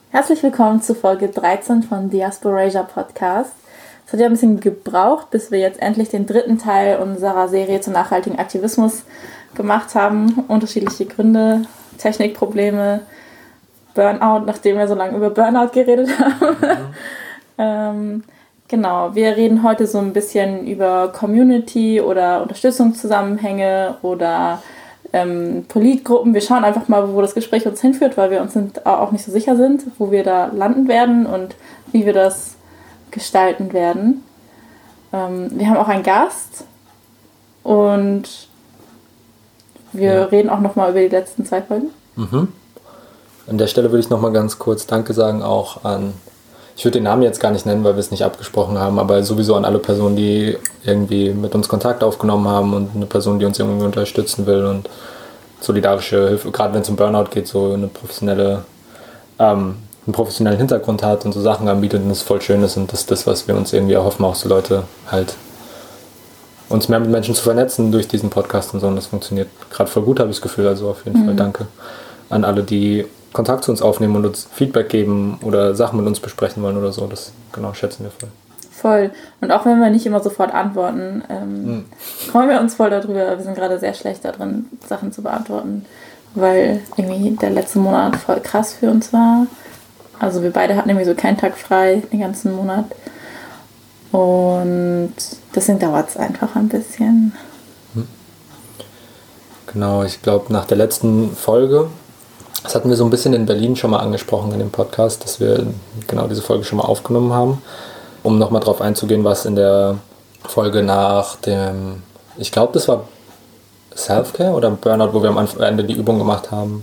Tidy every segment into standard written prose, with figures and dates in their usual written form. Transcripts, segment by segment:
Herzlich willkommen zu Folge 13 von Diasporasia Podcast. Es hat ja ein bisschen gebraucht, bis wir jetzt endlich den dritten Teil unserer Serie zum nachhaltigen Aktivismus gemacht haben. Unterschiedliche Gründe, Technikprobleme, Burnout, nachdem wir so lange über Burnout geredet haben. Genau, wir reden heute so ein bisschen über Community oder Unterstützungszusammenhänge oder Politgruppen. Wir schauen einfach mal, wo das Gespräch uns hinführt, weil wir uns auch nicht so sicher sind, wo wir da landen werden und wie wir das gestalten werden. Wir haben auch einen Gast und wir reden auch nochmal über die letzten 2 Folgen. An der Stelle würde ich nochmal ganz kurz Danke sagen auch an, ich würde den Namen jetzt gar nicht nennen, weil wir es nicht abgesprochen haben, aber sowieso an alle Personen, die irgendwie mit uns Kontakt aufgenommen haben und eine Person, die uns irgendwie unterstützen will und solidarische Hilfe, gerade wenn es um Burnout geht, so einen professionellen Hintergrund hat und so Sachen anbietet und das voll schön ist und das ist das, was wir uns irgendwie erhoffen, auch so Leute halt uns mehr mit Menschen zu vernetzen durch diesen Podcast und so und das funktioniert gerade voll gut, habe ich das Gefühl, also auf jeden Fall danke an alle, die Kontakt zu uns aufnehmen und uns Feedback geben oder Sachen mit uns besprechen wollen oder so. Das genau schätzen wir voll. Voll. Und auch wenn wir nicht immer sofort antworten, freuen wir uns voll darüber. Wir sind gerade sehr schlecht darin, Sachen zu beantworten, weil irgendwie der letzte Monat voll krass für uns war. Also wir beide hatten irgendwie so keinen Tag frei den ganzen Monat. Und deswegen dauert es einfach ein bisschen. Genau, ich glaube nach der letzten Folge, das hatten wir so ein bisschen in Berlin schon mal angesprochen in dem Podcast, dass wir genau diese Folge schon mal aufgenommen haben, um nochmal drauf einzugehen, was in der Folge nach dem, ich glaube das war Self-Care oder Burnout, wo wir am Ende die Übung gemacht haben,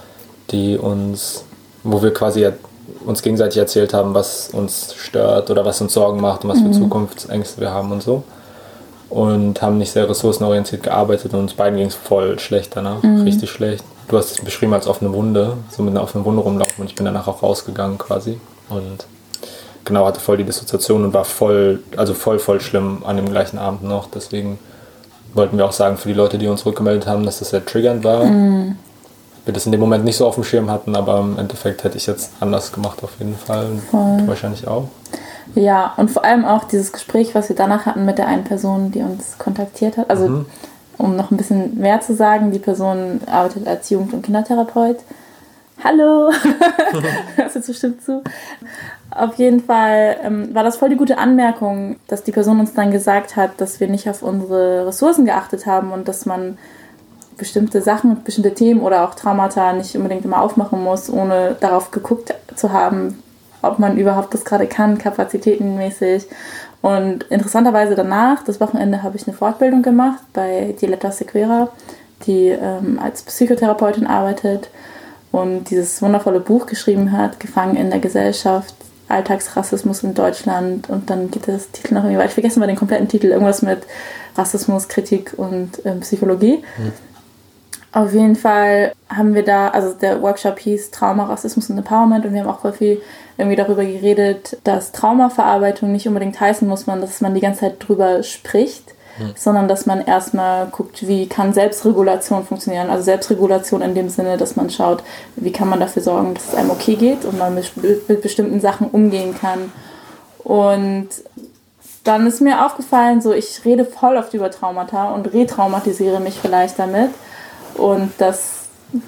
wo wir quasi uns gegenseitig erzählt haben, was uns stört oder was uns Sorgen macht und was für Zukunftsängste wir haben und so. Und haben nicht sehr ressourcenorientiert gearbeitet und uns beiden ging es voll schlecht danach, richtig schlecht. Du hast es beschrieben als offene Wunde, so mit einer offenen Wunde rumlaufen und ich bin danach auch rausgegangen quasi und genau, hatte voll die Dissoziation und war voll schlimm an dem gleichen Abend noch, deswegen wollten wir auch sagen für die Leute, die uns rückgemeldet haben, dass das sehr triggernd war. Wir das in dem Moment nicht so auf dem Schirm hatten, aber im Endeffekt hätte ich jetzt anders gemacht auf jeden Fall und wahrscheinlich auch. Ja, und vor allem auch dieses Gespräch, was wir danach hatten mit der einen Person, die uns kontaktiert hat, also um noch ein bisschen mehr zu sagen, die Person arbeitet als Jugend- und Kindertherapeut. Hallo! Hörst du bestimmt zu? Auf jeden Fall war das voll die gute Anmerkung, dass die Person uns dann gesagt hat, dass wir nicht auf unsere Ressourcen geachtet haben und dass man bestimmte Sachen, bestimmte Themen oder auch Traumata nicht unbedingt immer aufmachen muss, ohne darauf geguckt zu haben, ob man überhaupt das gerade kann, kapazitätenmäßig. Und interessanterweise danach, das Wochenende, habe ich eine Fortbildung gemacht bei Diletta Sequeira, die als Psychotherapeutin arbeitet und dieses wundervolle Buch geschrieben hat, Gefangen in der Gesellschaft, Alltagsrassismus in Deutschland. Und dann geht das Titel noch irgendwie weiter. Ich vergesse mal den kompletten Titel, irgendwas mit Rassismus, Kritik und Psychologie. Auf jeden Fall haben wir da, also der Workshop hieß Trauma, Rassismus und Empowerment und wir haben auch voll viel irgendwie darüber geredet, dass Traumaverarbeitung nicht unbedingt heißen muss, dass man die ganze Zeit drüber spricht, sondern dass man erstmal guckt, wie kann Selbstregulation funktionieren. Also Selbstregulation in dem Sinne, dass man schaut, wie kann man dafür sorgen, dass es einem okay geht und man mit bestimmten Sachen umgehen kann. Und dann ist mir aufgefallen, so ich rede voll oft über Traumata und retraumatisiere mich vielleicht damit. Und dass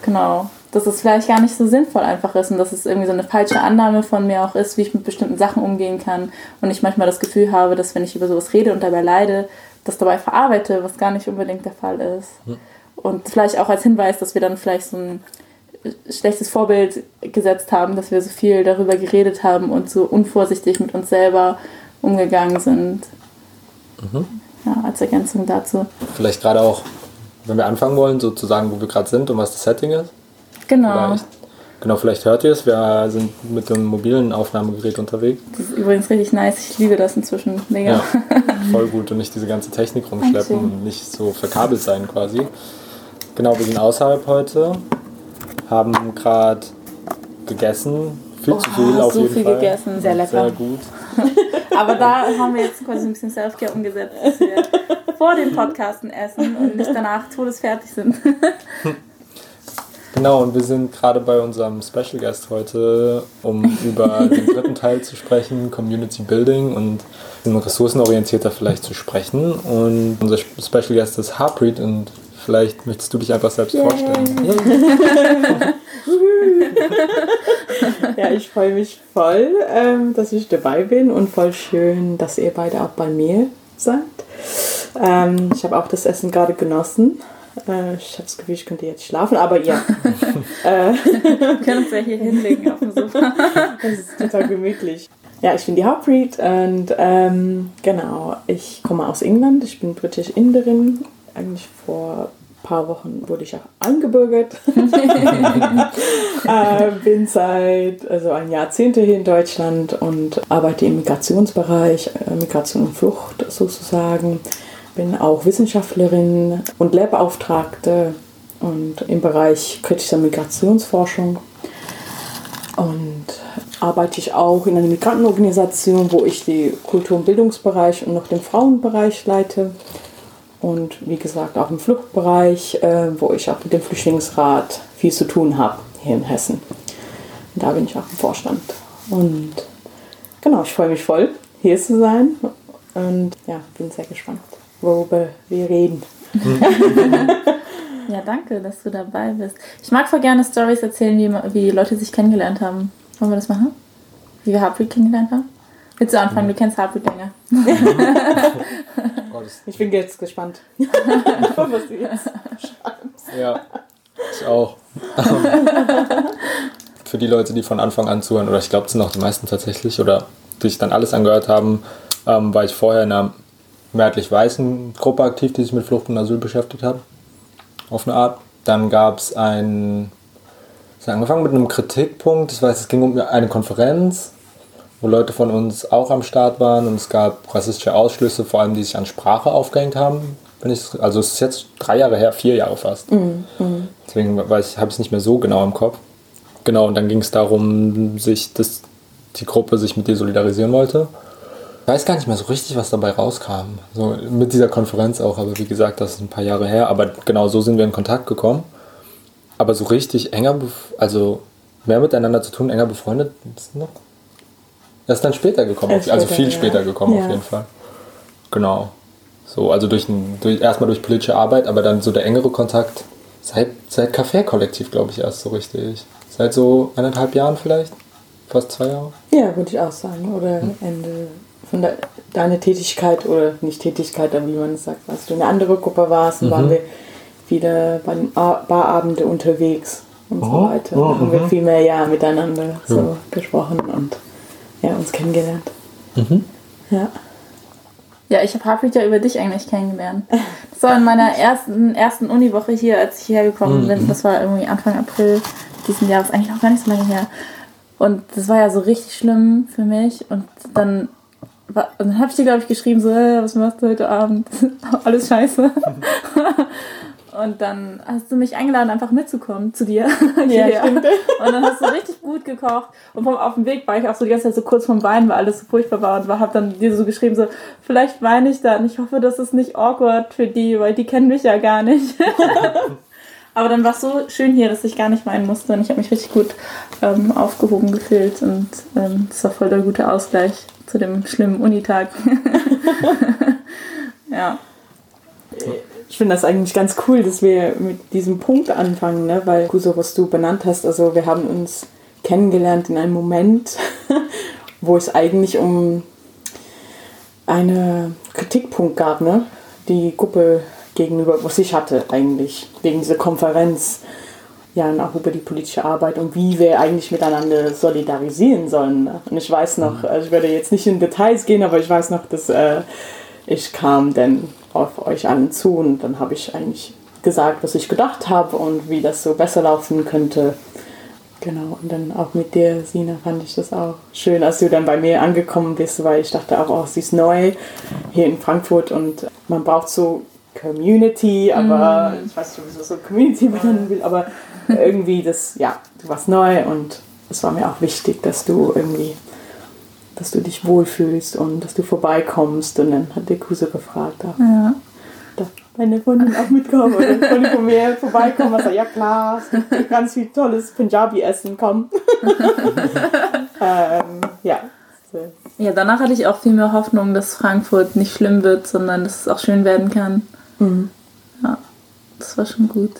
es vielleicht gar nicht so sinnvoll einfach ist und dass es irgendwie so eine falsche Annahme von mir auch ist, wie ich mit bestimmten Sachen umgehen kann. Und ich manchmal das Gefühl habe, dass wenn ich über sowas rede und dabei leide, das dabei verarbeite, was gar nicht unbedingt der Fall ist. Und vielleicht auch als Hinweis, dass wir dann vielleicht so ein schlechtes Vorbild gesetzt haben, dass wir so viel darüber geredet haben und so unvorsichtig mit uns selber umgegangen sind. Ja, als Ergänzung dazu. Vielleicht gerade auch, wenn wir anfangen wollen, so zu sagen, wo wir gerade sind und was das Setting ist. Genau. Vielleicht hört ihr es. Wir sind mit dem mobilen Aufnahmegerät unterwegs. Das ist übrigens richtig nice. Ich liebe das inzwischen. Mega. Ja, voll gut und nicht diese ganze Technik rumschleppen und nicht so verkabelt sein quasi. Genau, wir sind außerhalb heute, haben gerade gegessen. Viel zu viel auf jeden Fall. So viel gegessen. Sehr lecker. Sehr gut. Aber da haben wir jetzt quasi ein bisschen Self-Care umgesetzt, dass wir vor den Podcasten essen und nicht danach todesfertig sind. Genau, und wir sind gerade bei unserem Special Guest heute, um über den dritten Teil zu sprechen, Community Building und ressourcenorientierter vielleicht zu sprechen. Und unser Special Guest ist Harpreet und vielleicht möchtest du dich einfach selbst vorstellen. Ja, ich freue mich voll, dass ich dabei bin und voll schön, dass ihr beide auch bei mir seid. Ich habe auch das Essen gerade genossen. Ich habe das Gefühl, ich könnte jetzt schlafen, aber ja. Wir können uns ja hier hinlegen auf dem Sofa. Das ist total gemütlich. Ja, ich bin die Harpreet und genau, ich komme aus England. Ich bin britisch-Inderin. Eigentlich vor ein paar Wochen wurde ich auch eingebürgert. Bin seit ein Jahrzehnte hier in Deutschland und arbeite im Migrationsbereich, Migration und Flucht sozusagen. Bin auch Wissenschaftlerin und Lehrbeauftragte und im Bereich kritischer Migrationsforschung. Und arbeite ich auch in einer Migrantenorganisation, wo ich die Kultur- und Bildungsbereich und noch den Frauenbereich leite. Und wie gesagt auch im Fluchtbereich, wo ich auch mit dem Flüchtlingsrat viel zu tun habe hier in Hessen. Und da bin ich auch im Vorstand. Und genau, ich freue mich voll, hier zu sein. Und ja, bin sehr gespannt, worüber wir reden. Ja, danke, dass du dabei bist. Ich mag voll gerne Storys erzählen, wie Leute sich kennengelernt haben. Wollen wir das machen? Wie wir Harpreet kennengelernt haben? Willst du anfangen? Du kennst Harpreet länger. Ich bin jetzt gespannt, was du jetzt schreibst. Ja, ich auch. Für die Leute, die von Anfang an zuhören, oder ich glaube, es sind auch die meisten tatsächlich, oder die sich dann alles angehört haben, war ich vorher in einer mehrheitlich-weißen Gruppe aktiv, die sich mit Flucht und Asyl beschäftigt hat. Auf eine Art. Dann gab es angefangen mit einem Kritikpunkt. Ich weiß, es ging um eine Konferenz, wo Leute von uns auch am Start waren und es gab rassistische Ausschlüsse, vor allem die sich an Sprache aufgehängt haben. Also es ist jetzt 3 Jahre her, 4 Jahre fast. Deswegen habe ich es nicht mehr so genau im Kopf. Genau, und dann ging es darum, die Gruppe sich mit dir solidarisieren wollte. Ich weiß gar nicht mehr so richtig, was dabei rauskam. So mit dieser Konferenz auch, aber wie gesagt, das ist ein paar Jahre her. Aber genau so sind wir in Kontakt gekommen. Aber so richtig mehr miteinander zu tun, enger befreundet, ist noch. Er ist dann später gekommen, viel später gekommen auf jeden Fall. Genau. So, also erstmal durch politische Arbeit, aber dann so der engere Kontakt seit Café-Kollektiv, glaube ich, erst so richtig. Seit so 1,5 Jahren vielleicht? Fast 2 Jahre? Ja, würde ich auch sagen. Oder Ende von deiner Tätigkeit, oder nicht Tätigkeit, aber wie man es sagt, als du in eine andere Gruppe warst, dann waren wir wieder bei den Barabenden unterwegs und so weiter. Da haben wir viel mehr miteinander so gesprochen und uns kennengelernt. Ja. Ja, ich habe Harpreet ja über dich eigentlich kennengelernt. Das war in meiner ersten Uniwoche hier, als ich hierher gekommen bin. Das war irgendwie Anfang April diesen Jahres, eigentlich noch gar nicht so lange her. Und das war ja so richtig schlimm für mich. Und dann habe ich dir, glaube ich, geschrieben, so, was machst du heute Abend? Alles scheiße. Und dann hast du mich eingeladen, einfach mitzukommen zu dir. Ja, stimmt. Und dann hast du richtig gut gekocht. Und auf dem Weg war ich auch so die ganze Zeit so kurz vorm Weinen, weil alles so furchtbar war. Und habe dann dir so geschrieben, so, vielleicht weine ich dann. Ich hoffe, das ist nicht awkward für die, weil die kennen mich ja gar nicht. Aber dann war es so schön hier, dass ich gar nicht weinen musste. Und ich habe mich richtig gut aufgehoben gefühlt. Und das war voll der gute Ausgleich zu dem schlimmen Unitag. Ja. Ich finde das eigentlich ganz cool, dass wir mit diesem Punkt anfangen, ne? Weil, so was du benannt hast, also wir haben uns kennengelernt in einem Moment, wo es eigentlich um einen Kritikpunkt gab, ne? Die Gruppe gegenüber, was ich hatte eigentlich, wegen dieser Konferenz, ja, und auch über die politische Arbeit und wie wir eigentlich miteinander solidarisieren sollen. Ne? Und ich weiß noch, also ich werde jetzt nicht in Details gehen, aber ich weiß noch, dass ich kam dann auf euch allen zu und dann habe ich eigentlich gesagt, was ich gedacht habe und wie das so besser laufen könnte. Genau, und dann auch mit dir, Sina, fand ich das auch schön, als du dann bei mir angekommen bist, weil ich dachte auch, sie ist neu hier in Frankfurt und man braucht so Community, aber ich weiß nicht, wieso so Community benennen will, aber irgendwie du warst neu und es war mir auch wichtig, dass du dich wohlfühlst und dass du vorbeikommst und dann hat der Kuse gefragt. Ja. deine Freundin auch mitkommen oder eine Freundin von mir vorbeikommen und sagt, ja klar, es gibt ganz viel tolles Punjabi-Essen, komm. Ja. Ja, danach hatte ich auch viel mehr Hoffnung, dass Frankfurt nicht schlimm wird, sondern dass es auch schön werden kann. Mhm. Ja, das war schon gut.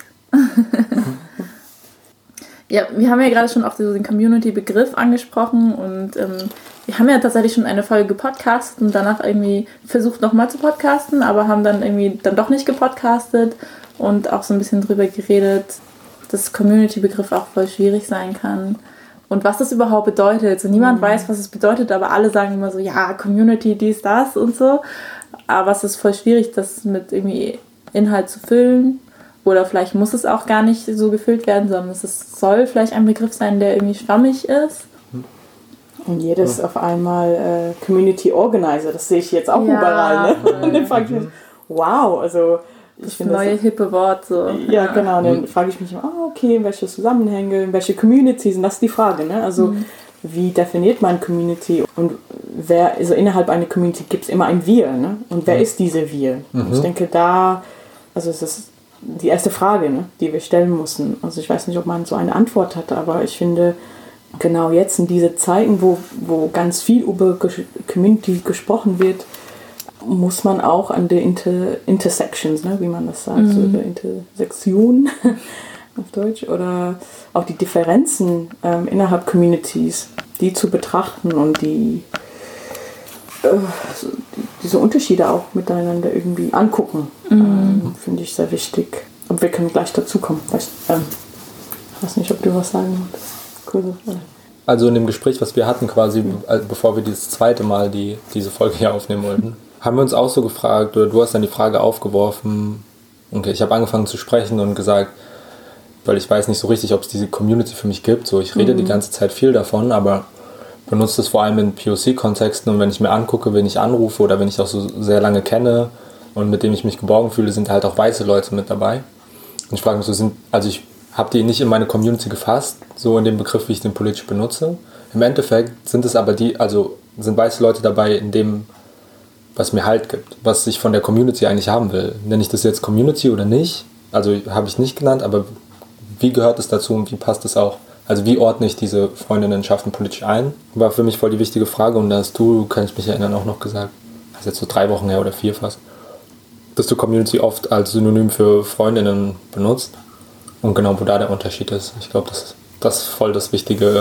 Ja, wir haben ja gerade schon auch den Community-Begriff angesprochen und wir haben ja tatsächlich schon eine Folge gepodcastet und danach irgendwie versucht nochmal zu podcasten, aber haben dann irgendwie dann doch nicht gepodcastet und auch so ein bisschen drüber geredet, dass Community-Begriff auch voll schwierig sein kann und was das überhaupt bedeutet. So niemand weiß, was es bedeutet, aber alle sagen immer so, ja, Community, dies, das und so. Aber es ist voll schwierig, das mit irgendwie Inhalt zu füllen. Oder vielleicht muss es auch gar nicht so gefüllt werden, sondern soll vielleicht ein Begriff sein, der irgendwie schwammig ist. Und jedes auf einmal Community Organizer, das sehe ich jetzt auch überall. Ne? Und dann frage ich mich, wow, also ich finde das neue hippe Wort so. Ja, genau. Und dann frage ich mich immer, okay, in welche Zusammenhänge, in welche Community sind das die Frage, ne? Also wie definiert man Community und wer, also innerhalb einer Community gibt es immer ein Wir, ne? Und wer ist diese Wir? Ich denke also es ist die erste Frage, ne, die wir stellen mussten. Also ich weiß nicht, ob man so eine Antwort hatte, aber ich finde, genau jetzt in diese Zeiten, wo ganz viel über Community gesprochen wird, muss man auch an die Intersections, ne, wie man das sagt, so der Intersektion auf Deutsch, oder auch die Differenzen innerhalb Communities, die zu betrachten und diese Unterschiede auch miteinander irgendwie angucken, finde ich sehr wichtig. Und wir können gleich dazu kommen. Ich weiß nicht, ob du was sagen wolltest. Also in dem Gespräch, was wir hatten quasi, bevor wir dieses zweite Mal diese Folge hier aufnehmen wollten, haben wir uns auch so gefragt, oder du hast dann die Frage aufgeworfen, okay, ich habe angefangen zu sprechen und gesagt, weil ich weiß nicht so richtig, ob es diese Community für mich gibt, so ich rede die ganze Zeit viel davon, aber benutze es vor allem in POC-Kontexten und wenn ich mir angucke, wen ich anrufe oder wenn ich auch so sehr lange kenne und mit dem ich mich geborgen fühle, sind halt auch weiße Leute mit dabei. Und ich frage mich so, ich habe die nicht in meine Community gefasst, so in dem Begriff, wie ich den politisch benutze. Im Endeffekt sind es aber sind weiße Leute dabei in dem, was mir Halt gibt, was ich von der Community eigentlich haben will. Nenne ich das jetzt Community oder nicht? Also habe ich nicht genannt, aber wie gehört es dazu und wie passt es auch? Also wie ordne ich diese Freundinnenschaften politisch ein? War für mich voll die wichtige Frage und da hast du, kann ich mich erinnern, auch noch gesagt, das ist jetzt so 3 Wochen her oder 4 fast, dass du Community oft als Synonym für Freundinnen benutzt und genau, wo da der Unterschied ist. Ich glaube, das ist voll die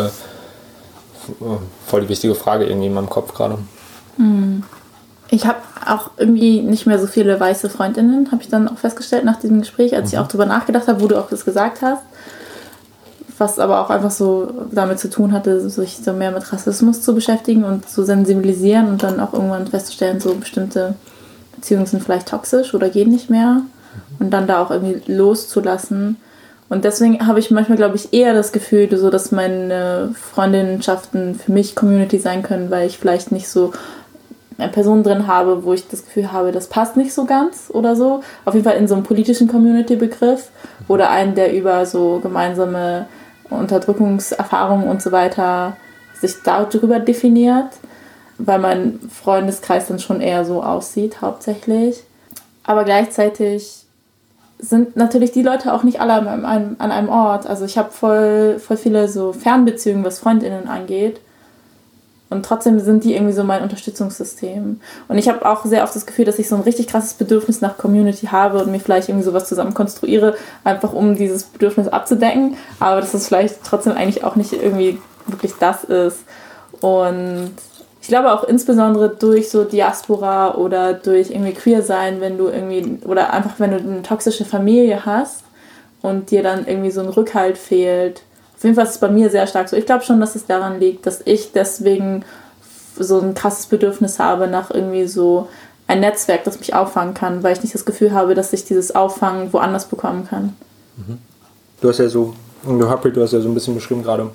wichtige Frage irgendwie in meinem Kopf gerade. Ich habe auch irgendwie nicht mehr so viele weiße Freundinnen, habe ich dann auch festgestellt nach diesem Gespräch, als ich auch drüber nachgedacht habe, wo du auch das gesagt hast. Was aber auch einfach so damit zu tun hatte, sich so mehr mit Rassismus zu beschäftigen und zu sensibilisieren und dann auch irgendwann festzustellen, so bestimmte Beziehungen sind vielleicht toxisch oder gehen nicht mehr und dann da auch irgendwie loszulassen. Und deswegen habe ich manchmal, glaube ich, eher das Gefühl, so, dass meine Freundinnenschaften für mich Community sein können, weil ich vielleicht nicht so eine Person drin habe, wo ich das Gefühl habe, das passt nicht so ganz oder so. Auf jeden Fall in so einem politischen Community-Begriff oder einen, der über so gemeinsame Unterdrückungserfahrungen und so weiter sich darüber definiert, weil mein Freundeskreis dann schon eher so aussieht hauptsächlich. Aber gleichzeitig sind natürlich die Leute auch nicht alle an einem Ort. Also ich habe voll viele so Fernbeziehungen, was FreundInnen angeht. Und trotzdem sind die irgendwie so mein Unterstützungssystem. Und ich habe auch sehr oft das Gefühl, dass ich so ein richtig krasses Bedürfnis nach Community habe und mir vielleicht irgendwie sowas zusammen konstruiere, einfach um dieses Bedürfnis abzudecken. Aber dass es vielleicht trotzdem eigentlich auch nicht irgendwie wirklich das ist. Und ich glaube auch insbesondere durch so Diaspora oder durch irgendwie Queer-Sein, wenn du irgendwie, oder einfach wenn du eine toxische Familie hast und dir dann irgendwie so ein Rückhalt fehlt. Auf jeden Fall ist es bei mir sehr stark so. Ich glaube schon, dass es daran liegt, dass ich deswegen so ein krasses Bedürfnis habe nach irgendwie so ein Netzwerk, das mich auffangen kann, weil ich nicht das Gefühl habe, dass ich dieses Auffangen woanders bekommen kann. Du hast ja so ein bisschen beschrieben gerade,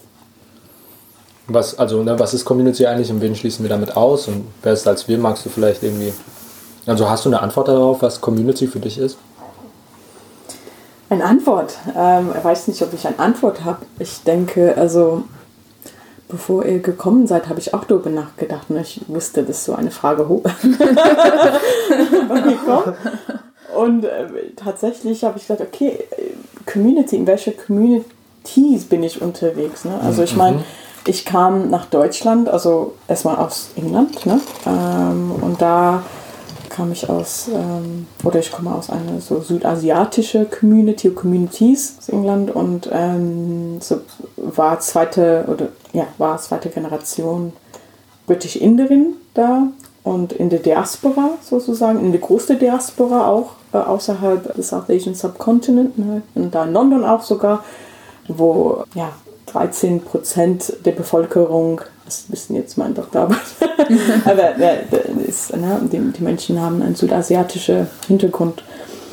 was ist Community eigentlich und wen schließen wir damit aus und wer ist als wir, magst du vielleicht irgendwie, also hast du eine Antwort darauf, was Community für dich ist? Eine Antwort? Ich weiß nicht, ob ich eine Antwort habe. Ich denke, also bevor ihr gekommen seid, habe ich auch darüber nachgedacht. Ne? Ich wusste, dass so eine Frage hoch. Und tatsächlich habe ich gedacht, okay, Community, in welcher Communities bin ich unterwegs? Ne? Also ich meine, ich kam nach Deutschland, also erstmal aus England, ne? Und da kam ich ich komme aus einer so südasiatische Communities aus England und war zweite Generation British-Inderin da und in der Diaspora sozusagen, in der größten Diaspora auch außerhalb des South Asian Subcontinent, ne? Und da in London auch sogar, wo 13% der Bevölkerung, das wissen jetzt meine Doktorarbeit, aber die Menschen haben einen südasiatischen Hintergrund.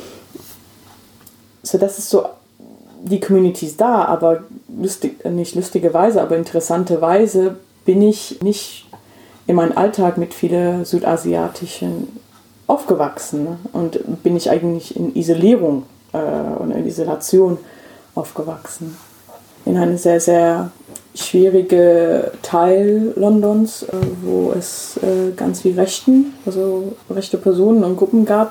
So, das ist so, die Community ist da, aber nicht lustigerweise, aber interessanterweise bin ich nicht in meinem Alltag mit vielen südasiatischen aufgewachsen, ne? Und bin ich eigentlich in Isolierung und in Isolation aufgewachsen. In einem sehr, sehr schwierigen Teil Londons, wo es ganz viel rechte Personen und Gruppen gab.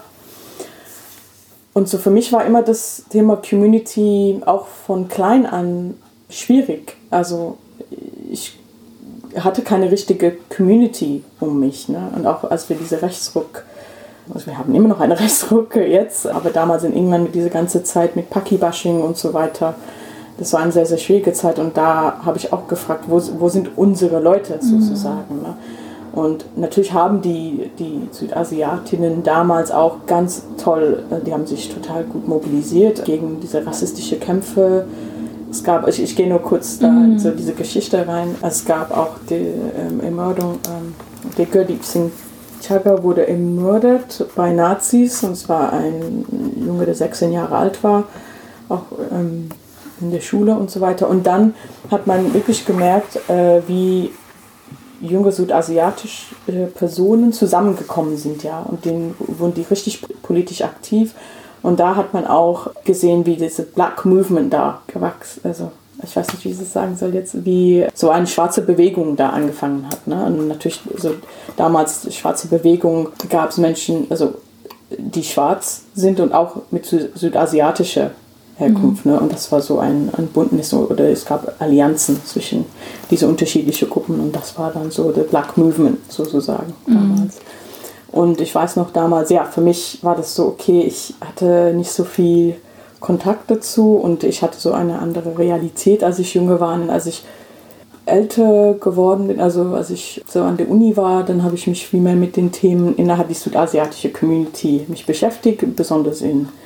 Und so für mich war immer das Thema Community auch von klein an schwierig. Also ich hatte keine richtige Community um mich, ne? Und auch als wir diese Rechtsruck, also wir haben immer noch eine Rechtsruck jetzt, aber damals in England mit dieser ganze Zeit mit Paki-Bashing und so weiter, das war eine sehr, sehr schwierige Zeit und da habe ich auch gefragt, wo sind unsere Leute sozusagen, ne? Und natürlich haben die Südasiatinnen damals auch ganz toll, die haben sich total gut mobilisiert gegen diese rassistische Kämpfe. Es gab, ich gehe nur kurz da in so diese Geschichte rein, es gab auch die Ermordung, der Gurdeep Singh Chagga wurde ermordet bei Nazis und es war ein Junge, der 16 Jahre alt war, auch in der Schule und so weiter. Und dann hat man wirklich gemerkt, wie junge südasiatische Personen zusammengekommen sind, ja, und denen wurden die richtig politisch aktiv. Und da hat man auch gesehen, wie diese Black Movement da gewachsen, also ich weiß nicht, wie ich das sagen soll jetzt, wie so eine schwarze Bewegung da angefangen hat, ne? Und natürlich, so damals die schwarze Bewegung, gab es Menschen, also die schwarz sind und auch mit südasiatischer Herkunft, ne? Und das war so ein Bündnis, oder es gab Allianzen zwischen diese unterschiedlichen Gruppen und das war dann so der Black Movement sozusagen damals. Und ich weiß noch damals, ja, für mich war das so, okay, ich hatte nicht so viel Kontakt dazu und ich hatte so eine andere Realität, als ich jünger war. Und als ich älter geworden bin, also als ich so an der Uni war, dann habe ich mich viel mehr mit den Themen innerhalb der südasiatischen Community mich beschäftigt, besonders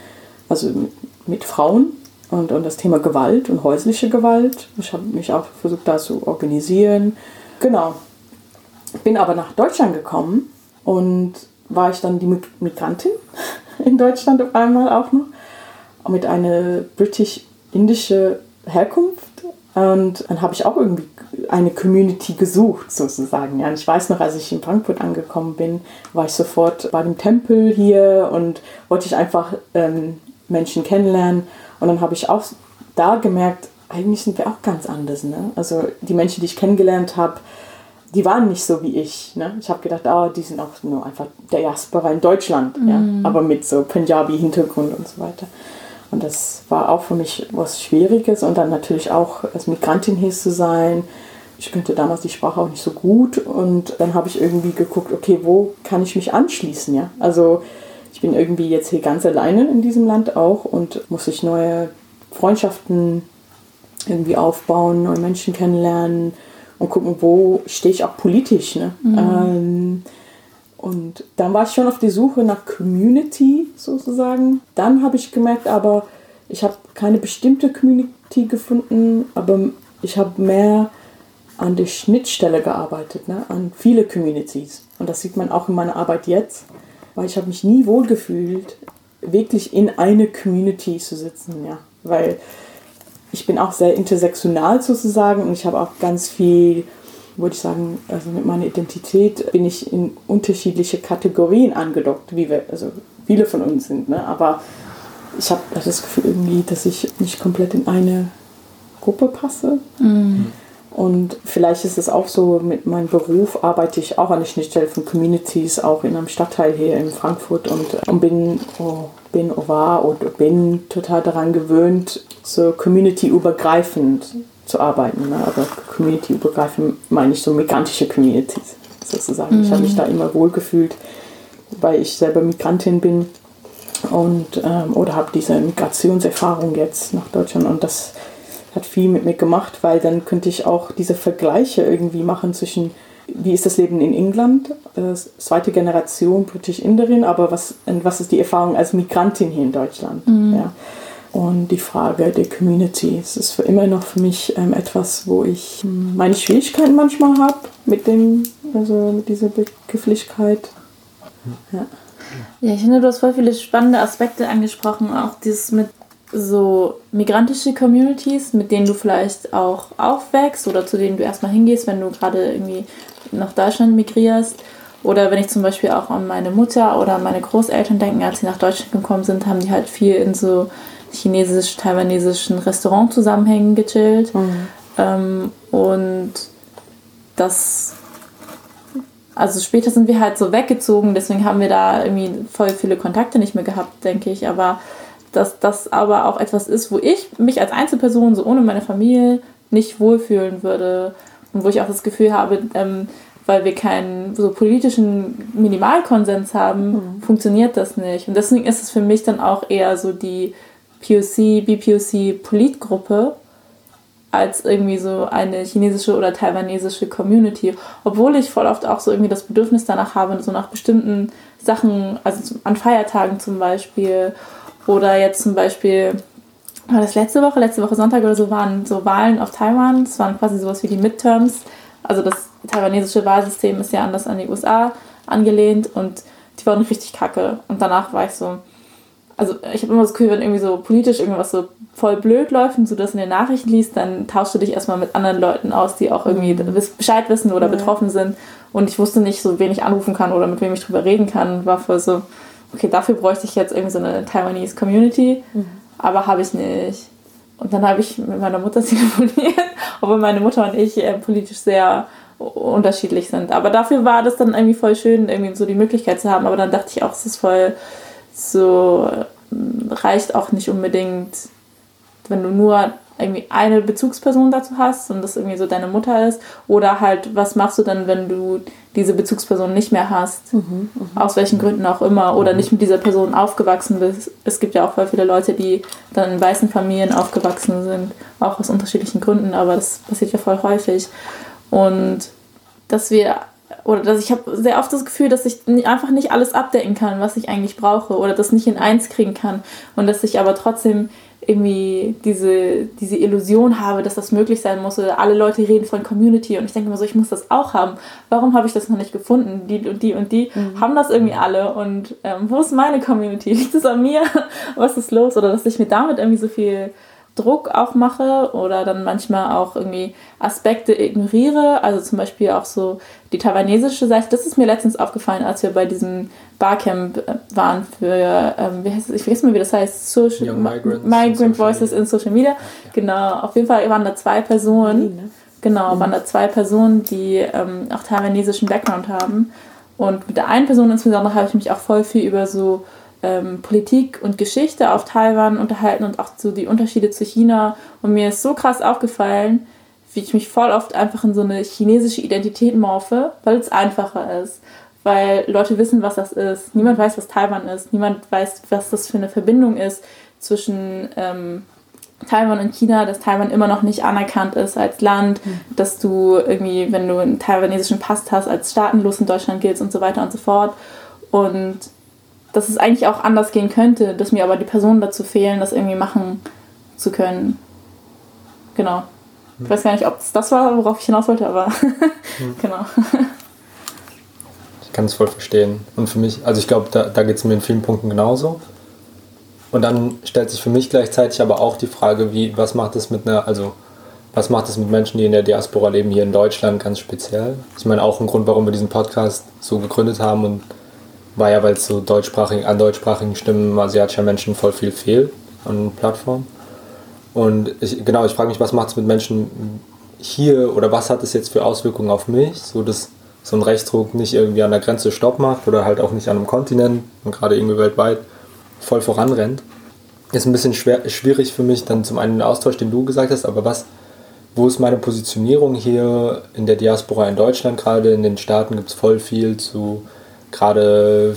mit Frauen und das Thema Gewalt und häusliche Gewalt. Ich habe mich auch versucht, da zu organisieren. Genau. Bin aber nach Deutschland gekommen und war ich dann die Migrantin in Deutschland auf einmal auch noch, mit einer britisch-indischen Herkunft. Und dann habe ich auch irgendwie eine Community gesucht, sozusagen. Ja, und ich weiß noch, als ich in Frankfurt angekommen bin, war ich sofort bei dem Tempel hier und wollte ich einfach Menschen kennenlernen. Und dann habe ich auch da gemerkt, eigentlich sind wir auch ganz anders. Ne? Also die Menschen, die ich kennengelernt habe, die waren nicht so wie ich. Ne? Ich habe gedacht, die sind auch nur einfach Diaspora in Deutschland, ja? Aber mit so Punjabi-Hintergrund und so weiter. Und das war auch für mich was Schwieriges. Und dann natürlich auch als Migrantin hier zu sein. Ich könnte damals die Sprache auch nicht so gut. Und dann habe ich irgendwie geguckt, okay, wo kann ich mich anschließen? Ja? Also ich bin irgendwie jetzt hier ganz alleine in diesem Land auch und muss ich neue Freundschaften irgendwie aufbauen, neue Menschen kennenlernen und gucken, wo stehe ich auch politisch. Ne? Und dann war ich schon auf der Suche nach Community sozusagen. Dann habe ich gemerkt, aber ich habe keine bestimmte Community gefunden, aber ich habe mehr an der Schnittstelle gearbeitet, ne? An viele Communities. Und das sieht man auch in meiner Arbeit jetzt, weil ich habe mich nie wohlgefühlt, wirklich in eine Community zu sitzen, ja, weil ich bin auch sehr intersektional sozusagen und ich habe auch ganz viel, würde ich sagen, also mit meiner Identität bin ich in unterschiedliche Kategorien angedockt, wie wir, also viele von uns sind, ne? Aber ich habe das Gefühl irgendwie, dass ich nicht komplett in eine Gruppe passe. Und vielleicht ist es auch so, mit meinem Beruf arbeite ich auch an der Schnittstelle von Communities, auch in einem Stadtteil hier in Frankfurt und bin total daran gewöhnt, so community-übergreifend zu arbeiten. Ne? Aber community-übergreifend meine ich so migrantische Communities sozusagen. Ich habe mich da immer wohlgefühlt, weil ich selber Migrantin bin und oder habe diese Migrationserfahrung jetzt nach Deutschland, und das hat viel mit mir gemacht, weil dann könnte ich auch diese Vergleiche irgendwie machen zwischen, wie ist das Leben in England, zweite Generation Britisch-Inderin, aber was ist die Erfahrung als Migrantin hier in Deutschland? Ja. Und die Frage der Community, es ist immer noch für mich etwas, wo ich meine Schwierigkeiten manchmal habe mit dieser Begrifflichkeit. Ja. Ja, ich finde, du hast voll viele spannende Aspekte angesprochen, auch dieses mit so migrantische Communities, mit denen du vielleicht auch aufwächst oder zu denen du erstmal hingehst, wenn du gerade irgendwie nach Deutschland migrierst. Oder wenn ich zum Beispiel auch an meine Mutter oder an meine Großeltern denke, als sie nach Deutschland gekommen sind, haben die halt viel in so chinesisch-taiwanesischen Restaurantzusammenhängen gechillt. Und das, also später sind wir halt so weggezogen, deswegen haben wir da irgendwie voll viele Kontakte nicht mehr gehabt, denke ich. Aber dass das aber auch etwas ist, wo ich mich als Einzelperson so ohne meine Familie nicht wohlfühlen würde und wo ich auch das Gefühl habe, weil wir keinen so politischen Minimalkonsens haben, funktioniert das nicht. Und deswegen ist es für mich dann auch eher so die BPOC-Politgruppe als irgendwie so eine chinesische oder taiwanesische Community. Obwohl ich voll oft auch so irgendwie das Bedürfnis danach habe, so nach bestimmten Sachen, also an Feiertagen zum Beispiel. Oder jetzt zum Beispiel, war das letzte Woche Sonntag oder so, waren so Wahlen auf Taiwan. Das waren quasi sowas wie die Midterms. Also das taiwanesische Wahlsystem ist ja anders an die USA angelehnt und die waren richtig kacke. Und danach war ich so, also ich habe immer das Gefühl, wenn irgendwie so politisch irgendwas so voll blöd läuft und du das in den Nachrichten liest, dann tauschst du dich erstmal mit anderen Leuten aus, die auch irgendwie Bescheid wissen oder betroffen sind. Und ich wusste nicht, so wen ich anrufen kann oder mit wem ich drüber reden kann. War voll so, okay, dafür bräuchte ich jetzt irgendwie so eine Taiwanese Community, aber habe ich nicht. Und dann habe ich mit meiner Mutter telefoniert, obwohl meine Mutter und ich politisch sehr unterschiedlich sind. Aber dafür war das dann irgendwie voll schön, irgendwie so die Möglichkeit zu haben. Aber dann dachte ich auch, es ist voll so, reicht auch nicht unbedingt, wenn du nur irgendwie eine Bezugsperson dazu hast und das irgendwie so deine Mutter ist. Oder halt, was machst du dann, wenn du diese Bezugsperson nicht mehr hast? Aus welchen Gründen auch immer. Oder nicht mit dieser Person aufgewachsen bist. Es gibt ja auch voll viele Leute, die dann in weißen Familien aufgewachsen sind. Auch aus unterschiedlichen Gründen, aber das passiert ja voll häufig. Und ich habe sehr oft das Gefühl, dass ich einfach nicht alles abdecken kann, was ich eigentlich brauche. Oder das nicht in eins kriegen kann. Und dass ich aber trotzdem irgendwie diese Illusion habe, dass das möglich sein muss. Oder alle Leute reden von Community und ich denke immer so, ich muss das auch haben. Warum habe ich das noch nicht gefunden? Die und die und die haben das irgendwie alle. Und wo ist meine Community? Liegt es an mir? Was ist los? Oder dass ich mir damit irgendwie so viel Druck auch mache oder dann manchmal auch irgendwie Aspekte ignoriere. Also zum Beispiel auch so die taiwanesische Seite. Das ist mir letztens aufgefallen, als wir bei diesem Barcamp waren für, wie heißt es? Ich vergesse mal, wie das heißt. Migrant Voices in Social Media. Genau, auf jeden Fall waren da zwei Personen. Waren da zwei Personen, die auch taiwanesischen Background haben. Und mit der einen Person insbesondere habe ich mich auch voll viel über so Politik und Geschichte auf Taiwan unterhalten und auch so die Unterschiede zu China. Und mir ist so krass aufgefallen, wie ich mich voll oft einfach in so eine chinesische Identität morphe, weil es einfacher ist. Weil Leute wissen, was das ist. Niemand weiß, was Taiwan ist. Niemand weiß, was das für eine Verbindung ist zwischen Taiwan und China, dass Taiwan immer noch nicht anerkannt ist als Land, dass du irgendwie, wenn du einen taiwanesischen Pass hast, als staatenlos in Deutschland giltst und so weiter und so fort. Und dass es eigentlich auch anders gehen könnte, dass mir aber die Personen dazu fehlen, das irgendwie machen zu können. Genau. Ich weiß gar nicht, ob es das war, worauf ich hinaus wollte, aber genau. Ich kann es voll verstehen. Und für mich, also ich glaube, da geht es mir in vielen Punkten genauso. Und dann stellt sich für mich gleichzeitig aber auch die Frage, was macht es mit Menschen, die in der Diaspora leben, hier in Deutschland ganz speziell? Ich meine, auch ein Grund, warum wir diesen Podcast so gegründet haben, und war ja, weil es so an deutschsprachigen Stimmen asiatischer Menschen voll viel fehlt an Plattformen. Und ich frage mich, was macht es mit Menschen hier oder was hat es jetzt für Auswirkungen auf mich, so dass so ein Rechtsruck nicht irgendwie an der Grenze Stopp macht oder halt auch nicht an einem Kontinent und gerade irgendwie weltweit voll voranrennt. Ist ein bisschen schwierig für mich, dann zum einen den Austausch, den du gesagt hast, aber wo ist meine Positionierung hier in der Diaspora in Deutschland? Gerade in den Staaten gibt es voll viel zu gerade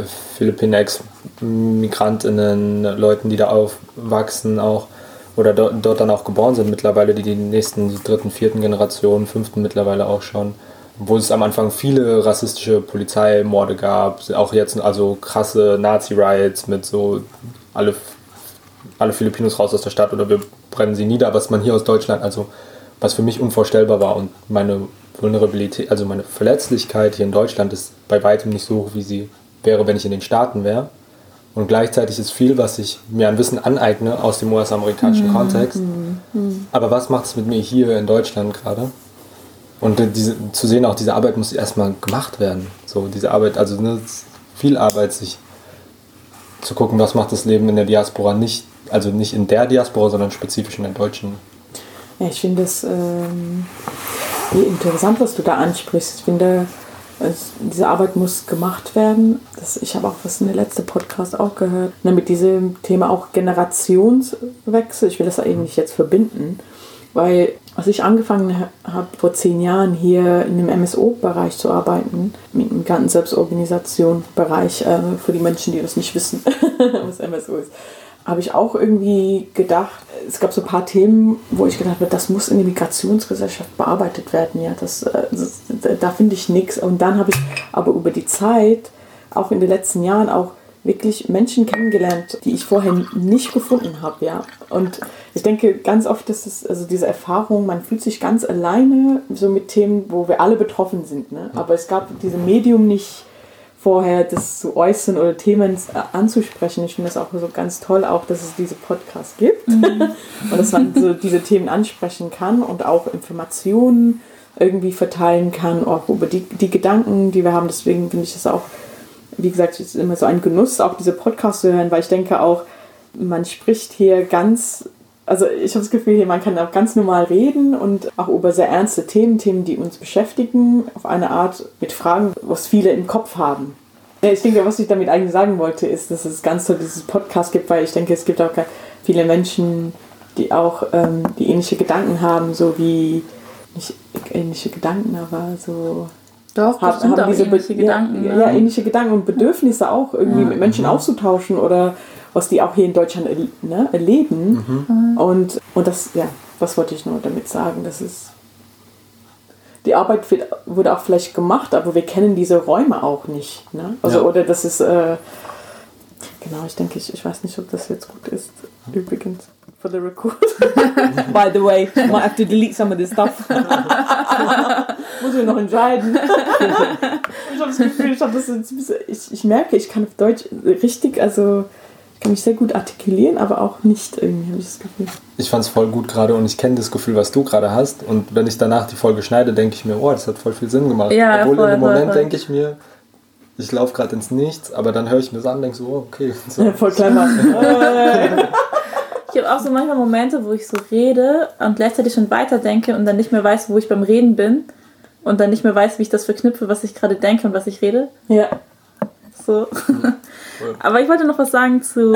Philippinen-Ex-Migrantinnen, Leuten, die da aufwachsen auch oder dort dann auch geboren sind mittlerweile, die nächsten 3., 4. Generation, 5. mittlerweile auch schon. Wo es am Anfang viele rassistische Polizeimorde gab, auch jetzt also krasse Nazi-Riots mit so alle Filipinos raus aus der Stadt oder wir brennen sie nieder, was man hier aus Deutschland, also was für mich unvorstellbar war und meine Vulnerabilität, also meine Verletzlichkeit hier in Deutschland ist bei weitem nicht so hoch, wie sie wäre, wenn ich in den Staaten wäre. Und gleichzeitig ist viel, was ich mir an Wissen aneigne aus dem US-amerikanischen Kontext. Aber was macht es mit mir hier in Deutschland gerade? Und zu sehen, auch diese Arbeit muss erstmal gemacht werden. So diese Arbeit, also viel Arbeit, sich zu gucken, was macht das Leben in der Diaspora nicht in der Diaspora, sondern spezifisch in der deutschen. Ja, ich finde es interessant, was du da ansprichst. Ich finde, diese Arbeit muss gemacht werden. Ich habe auch was in der letzten Podcast auch gehört. Mit diesem Thema auch Generationswechsel. Ich will das eigentlich jetzt verbinden, weil als ich angefangen habe, vor 10 Jahren hier in dem MSO-Bereich zu arbeiten, mit dem Migranten-Selbstorganisation-Bereich, für die Menschen, die das nicht wissen, was MSO ist, habe ich auch irgendwie gedacht, es gab so ein paar Themen, wo ich gedacht habe, das muss in der Migrationsgesellschaft bearbeitet werden. Ja, da finde ich nichts. Und dann habe ich aber über die Zeit, auch in den letzten Jahren, auch wirklich Menschen kennengelernt, die ich vorher nicht gefunden habe. Ja. Und ich denke, ganz oft ist es, also diese Erfahrung, man fühlt sich ganz alleine so mit Themen, wo wir alle betroffen sind. Ne? Aber es gab dieses Medium nicht vorher, das zu äußern oder Themen anzusprechen. Ich finde das auch so ganz toll, auch dass es diese Podcasts gibt und dass man so diese Themen ansprechen kann und auch Informationen irgendwie verteilen kann, auch über die Gedanken, die wir haben. Deswegen finde ich das auch, wie gesagt, es ist immer so ein Genuss, auch diese Podcasts zu hören, weil ich denke auch, man spricht hier ganz, also ich habe das Gefühl, hier man kann auch ganz normal reden und auch über sehr ernste Themen, die uns beschäftigen, auf eine Art mit Fragen, was viele im Kopf haben. Ja, ich denke, was ich damit eigentlich sagen wollte, ist, dass es ganz toll dieses Podcast gibt, weil ich denke, es gibt auch viele Menschen, die auch die ähnliche Gedanken haben, so wie, nicht ähnliche Gedanken, aber so... Doch, haben auch diese ähnliche Gedanken. Ja, ja, ähnliche Gedanken und Bedürfnisse auch irgendwie mit Menschen auszutauschen oder was die auch hier in Deutschland erleben. Und das, ja, was wollte ich nur damit sagen, das ist, die Arbeit wurde auch vielleicht gemacht, aber wir kennen diese Räume auch nicht. Ne? Also, oder das ist, genau, ich denke, ich weiß nicht, ob das jetzt gut ist, übrigens. For the record. By the way, I might have to delete some of this stuff. Muss ich noch entscheiden. Ich habe das Gefühl, ich merke, ich kann auf Deutsch richtig, also ich kann mich sehr gut artikulieren, aber auch nicht irgendwie, habe ich das Gefühl. Ich fand es voll gut gerade und ich kenne das Gefühl, was du gerade hast. Und wenn ich danach die Folge schneide, denke ich mir, oh, das hat voll viel Sinn gemacht. Ja, obwohl voll, in dem Moment voll. denke ich mir, ich laufe gerade ins Nichts, aber dann höre ich mir das an und denke so, oh, okay. So. Ja, voll clever. Ich habe auch so manchmal Momente, wo ich so rede und gleichzeitig schon weiterdenke und dann nicht mehr weiß, wo ich beim Reden bin und dann nicht mehr weiß, wie ich das verknüpfe, was ich gerade denke und was ich rede. Ja. So. Aber ich wollte noch was sagen zu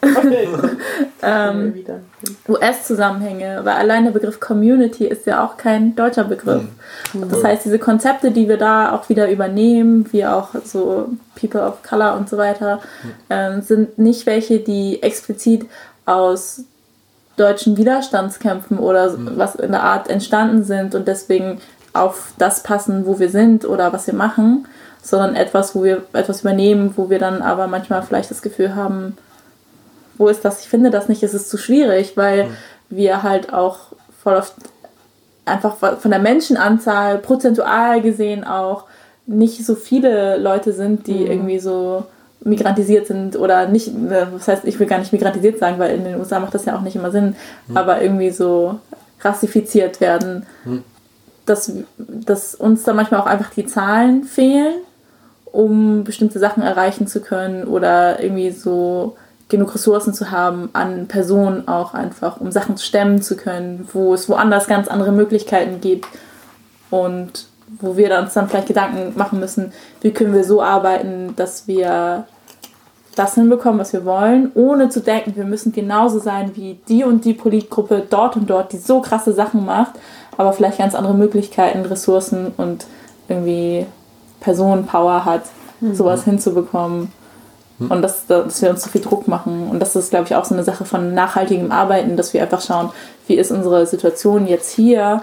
US-Zusammenhänge, weil allein der Begriff Community ist ja auch kein deutscher Begriff. Das heißt, diese Konzepte, die wir da auch wieder übernehmen, wie auch so People of Color und so weiter, sind nicht welche, die explizit aus deutschen Widerstandskämpfen oder was in der Art entstanden sind und deswegen auf das passen, wo wir sind oder was wir machen, sondern etwas, wo wir etwas übernehmen, wo wir dann aber manchmal vielleicht das Gefühl haben, wo ist das? Ich finde das nicht, es ist zu schwierig, weil wir halt auch voll oft einfach von der Menschenanzahl prozentual gesehen auch nicht so viele Leute sind, die irgendwie so migrantisiert sind oder nicht, das heißt, ich will gar nicht migrantisiert sagen, weil in den USA macht das ja auch nicht immer Sinn, aber irgendwie so rassifiziert werden, dass uns da manchmal auch einfach die Zahlen fehlen, um bestimmte Sachen erreichen zu können oder irgendwie so genug Ressourcen zu haben an Personen auch einfach, um Sachen stemmen zu können, wo es woanders ganz andere Möglichkeiten gibt und wo wir uns dann vielleicht Gedanken machen müssen, wie können wir so arbeiten, dass wir das hinbekommen, was wir wollen, ohne zu denken, wir müssen genauso sein wie die und die Politgruppe dort und dort, die so krasse Sachen macht, aber vielleicht ganz andere Möglichkeiten, Ressourcen und irgendwie Personenpower hat, sowas hinzubekommen. Und dass wir uns so viel Druck machen. Und das ist, glaube ich, auch so eine Sache von nachhaltigem Arbeiten, dass wir einfach schauen, wie ist unsere Situation jetzt hier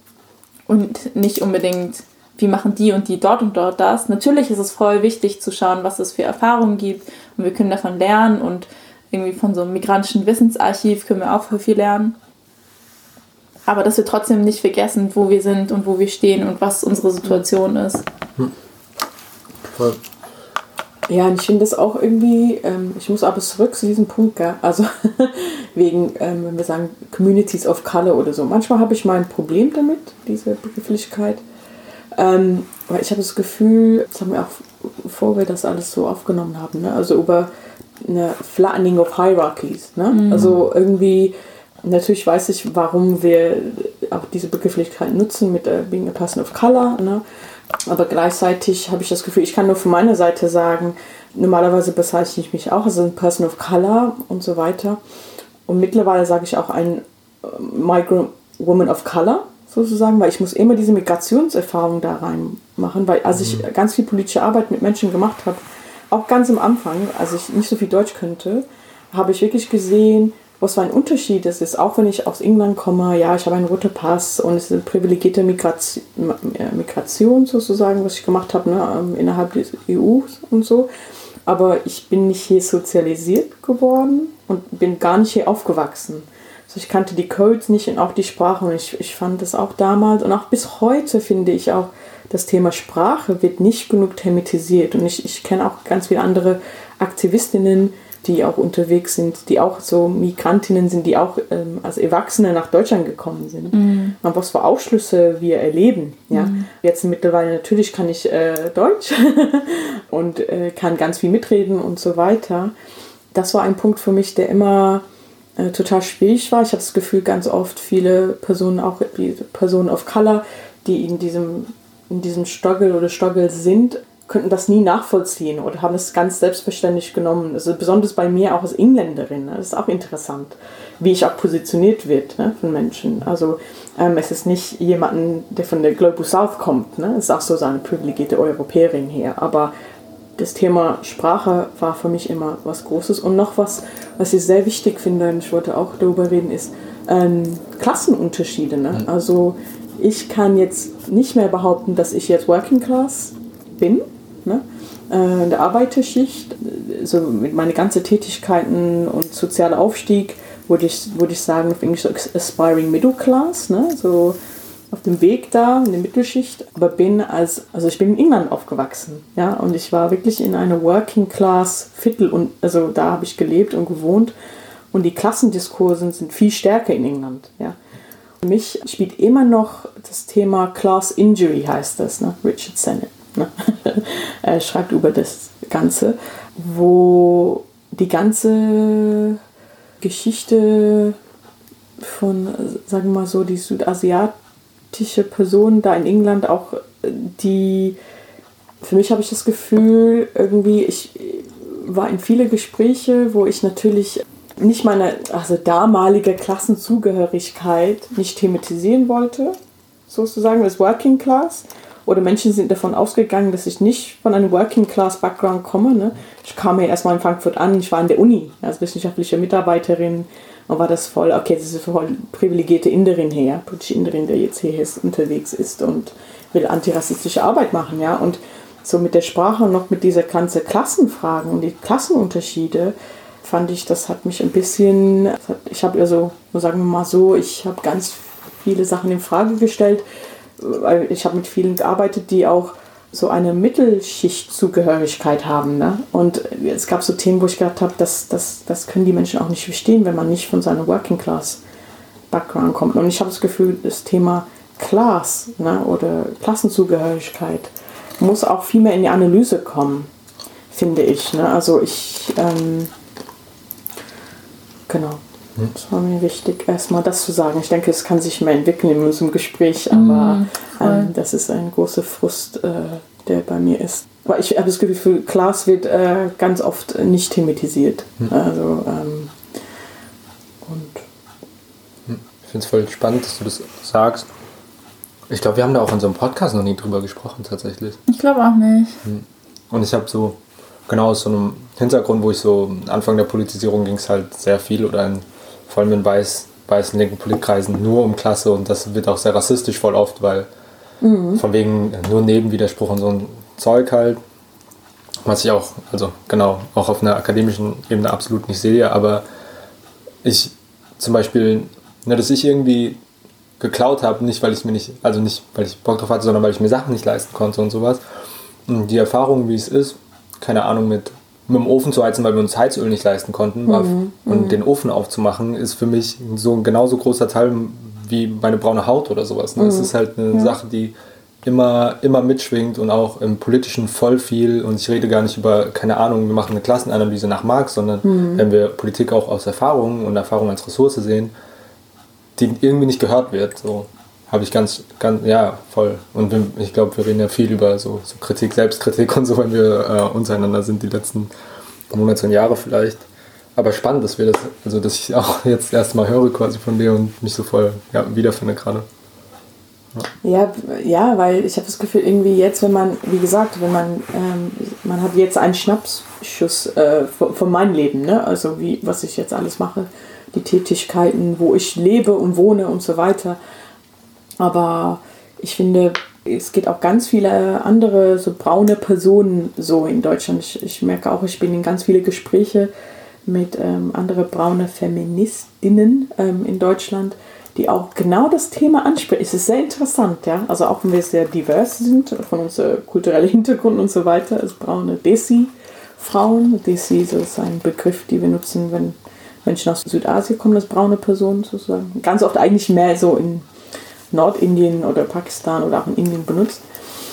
und nicht unbedingt, wie machen die und die dort und dort das. Natürlich ist es voll wichtig zu schauen, was es für Erfahrungen gibt und wir können davon lernen und irgendwie von so einem migrantischen Wissensarchiv können wir auch voll viel lernen. Aber dass wir trotzdem nicht vergessen, wo wir sind und wo wir stehen und was unsere Situation ist. Voll. Ja, und ich finde das auch irgendwie, ich muss aber zurück zu diesem Punkt, gell? Also wegen, wenn wir sagen Communities of Color oder so. Manchmal habe ich mal ein Problem damit, diese Begrifflichkeit. Weil ich habe das Gefühl, das haben wir auch, bevor wir das alles so aufgenommen haben, ne? Also über eine Flattening of Hierarchies. Ne? Also irgendwie, natürlich weiß ich, warum wir auch diese Begrifflichkeit nutzen mit being a person of color, ne? Aber gleichzeitig habe ich das Gefühl, ich kann nur von meiner Seite sagen, normalerweise bezeichne ich mich auch als ein Person of Color und so weiter. Und mittlerweile sage ich auch ein Migrant Woman of Color sozusagen, weil ich muss immer diese Migrationserfahrung da reinmachen, weil als ich ganz viel politische Arbeit mit Menschen gemacht habe, auch ganz am Anfang, als ich nicht so viel Deutsch könnte, habe ich wirklich gesehen, was für ein Unterschied es ist, auch wenn ich aus England komme, ja, ich habe einen roten Pass und es ist eine privilegierte Migration sozusagen, was ich gemacht habe, ne, innerhalb des EU und so, aber ich bin nicht hier sozialisiert geworden und bin gar nicht hier aufgewachsen. Also ich kannte die Codes nicht und auch die Sprache und ich fand das auch damals und auch bis heute finde ich auch, das Thema Sprache wird nicht genug thematisiert und ich kenne auch ganz viele andere Aktivistinnen, die auch unterwegs sind, die auch so Migrantinnen sind, die auch als Erwachsene nach Deutschland gekommen sind. Und was für Ausschlüsse wir erleben. Ja? Jetzt mittlerweile natürlich kann ich Deutsch und kann ganz viel mitreden und so weiter. Das war ein Punkt für mich, der immer total schwierig war. Ich habe das Gefühl, ganz oft viele Personen, auch die Personen of Color, die in diesem Struggle sind, könnten das nie nachvollziehen oder haben es ganz selbstverständlich genommen. Also besonders bei mir auch als Engländerin. Das ist auch interessant, wie ich auch positioniert wird, ne, von Menschen. Also es ist nicht jemand, der von der Global South kommt. Ne? Es ist auch so eine privilegierte Europäerin hier. Aber das Thema Sprache war für mich immer was Großes. Und noch was ich sehr wichtig finde, und ich wollte auch darüber reden, ist Klassenunterschiede. Ne? Also ich kann jetzt nicht mehr behaupten, dass ich jetzt Working Class bin, ne? In der Arbeiterschicht, so mit meinen ganzen Tätigkeiten und sozialer Aufstieg, würde ich sagen, auf Englisch so aspiring middle class, ne? So auf dem Weg da in der Mittelschicht, aber ich bin in England aufgewachsen, ja, und ich war wirklich in einer Working Class Viertel und also da habe ich gelebt und gewohnt und die Klassendiskurse sind viel stärker in England, ja. Für mich spielt immer noch das Thema Class Injury, heißt das, ne? Richard Sennett. Er schreibt über das Ganze, wo die ganze Geschichte von, sagen wir mal so, die südasiatische Person da in England auch, für mich habe ich das Gefühl, irgendwie, ich war in viele Gespräche, wo ich natürlich nicht meine damalige Klassenzugehörigkeit nicht thematisieren wollte, sozusagen, als Working Class. Oder Menschen sind davon ausgegangen, dass ich nicht von einem Working-Class-Background komme. Ne? Ich kam ja erstmal in Frankfurt an, ich war in der Uni als wissenschaftliche Mitarbeiterin und war das voll, okay, das ist voll privilegierte Inderin hier, britische Inderin, der jetzt hier unterwegs ist und will antirassistische Arbeit machen. Ja? Und so mit der Sprache und noch mit dieser ganzen Klassenfragen und die Klassenunterschiede fand ich, das hat mich ein bisschen, ich habe also, sagen wir mal so, ich habe ganz viele Sachen in Frage gestellt, weil ich habe mit vielen gearbeitet, die auch so eine Mittelschichtzugehörigkeit haben. Ne? Und es gab so Themen, wo ich gedacht habe, das können die Menschen auch nicht verstehen, wenn man nicht von seinem Working Class Background kommt. Und ich habe das Gefühl, das Thema Class, ne, oder Klassenzugehörigkeit muss auch viel mehr in die Analyse kommen, finde ich. Ne? Also Genau. Das war mir wichtig, erstmal das zu sagen. Ich denke, es kann sich mehr entwickeln in unserem Gespräch, aber das ist ein großer Frust, der bei mir ist. Aber ich habe das Gefühl, Class wird ganz oft nicht thematisiert. Also, ich finde es voll spannend, dass du das sagst. Ich glaube, wir haben da auch in so einem Podcast noch nie drüber gesprochen, tatsächlich. Ich glaube auch nicht. Und ich habe so, genau aus so einem Hintergrund, wo ich so Anfang der Politisierung ging es halt sehr viel oder vor allem in weißen linken Politkreisen nur um Klasse und das wird auch sehr rassistisch voll oft, weil von wegen nur Nebenwiderspruch und so ein Zeug halt, was ich auch, also genau, auch auf einer akademischen Ebene absolut nicht sehe, aber ich zum Beispiel, dass ich irgendwie geklaut habe, nicht weil ich Bock drauf hatte, sondern weil ich mir Sachen nicht leisten konnte und sowas. Und die Erfahrung, wie es ist, keine Ahnung, mit dem Ofen zu heizen, weil wir uns Heizöl nicht leisten konnten, und den Ofen aufzumachen, ist für mich so ein genauso großer Teil wie meine braune Haut oder sowas. Es ist halt eine Sache, die immer mitschwingt und auch im Politischen voll viel, und ich rede gar nicht über, keine Ahnung, wir machen eine Klassenanalyse nach Marx, sondern wenn wir Politik auch aus Erfahrung und Erfahrung als Ressource sehen, die irgendwie nicht gehört wird, so habe ich ganz, ja, voll. Und ich glaube, wir reden ja viel über so Kritik, Selbstkritik und so, wenn wir untereinander sind, die letzten Monate und Jahre vielleicht. Aber spannend, dass ich auch jetzt erst mal höre quasi von dir und mich so voll wiederfinde gerade. Ja, weil ich habe das Gefühl, irgendwie jetzt, wenn man hat jetzt einen Schnappschuss von meinem Leben, ne? Also was ich jetzt alles mache, die Tätigkeiten, wo ich lebe und wohne und so weiter. Aber ich finde, es gibt auch ganz viele andere so braune Personen so in Deutschland. Ich merke auch, ich bin in ganz viele Gespräche mit anderen braune Feministinnen in Deutschland, die auch genau das Thema ansprechen. Es ist sehr interessant, ja. Also auch wenn wir sehr divers sind, von unserem kulturellen Hintergrund und so weiter, als braune Desi-Frauen. Desi ist ein Begriff, den wir nutzen, wenn Menschen aus Südasien kommen, als braune Personen sozusagen. Ganz oft eigentlich mehr so in Nordindien oder Pakistan oder auch in Indien benutzt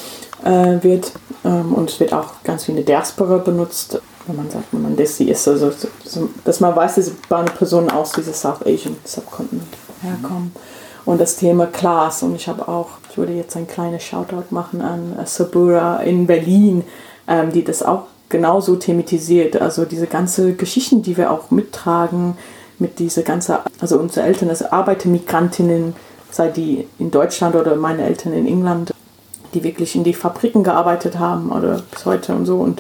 wird. Und es wird auch ganz viel in der Diaspora benutzt, wenn man Desi ist. Also, dass man weiß, dass braune Personen aus diesem South Asian Subkontinent herkommen. Und das Thema Class. Und ich würde jetzt einen kleinen Shoutout machen an Sabura in Berlin, die das auch genauso thematisiert. Also diese ganze Geschichten, die wir auch mittragen, mit dieser ganze, also unsere Eltern als Arbeitermigrantinnen, sei die in Deutschland oder meine Eltern in England, die wirklich in die Fabriken gearbeitet haben oder bis heute und so.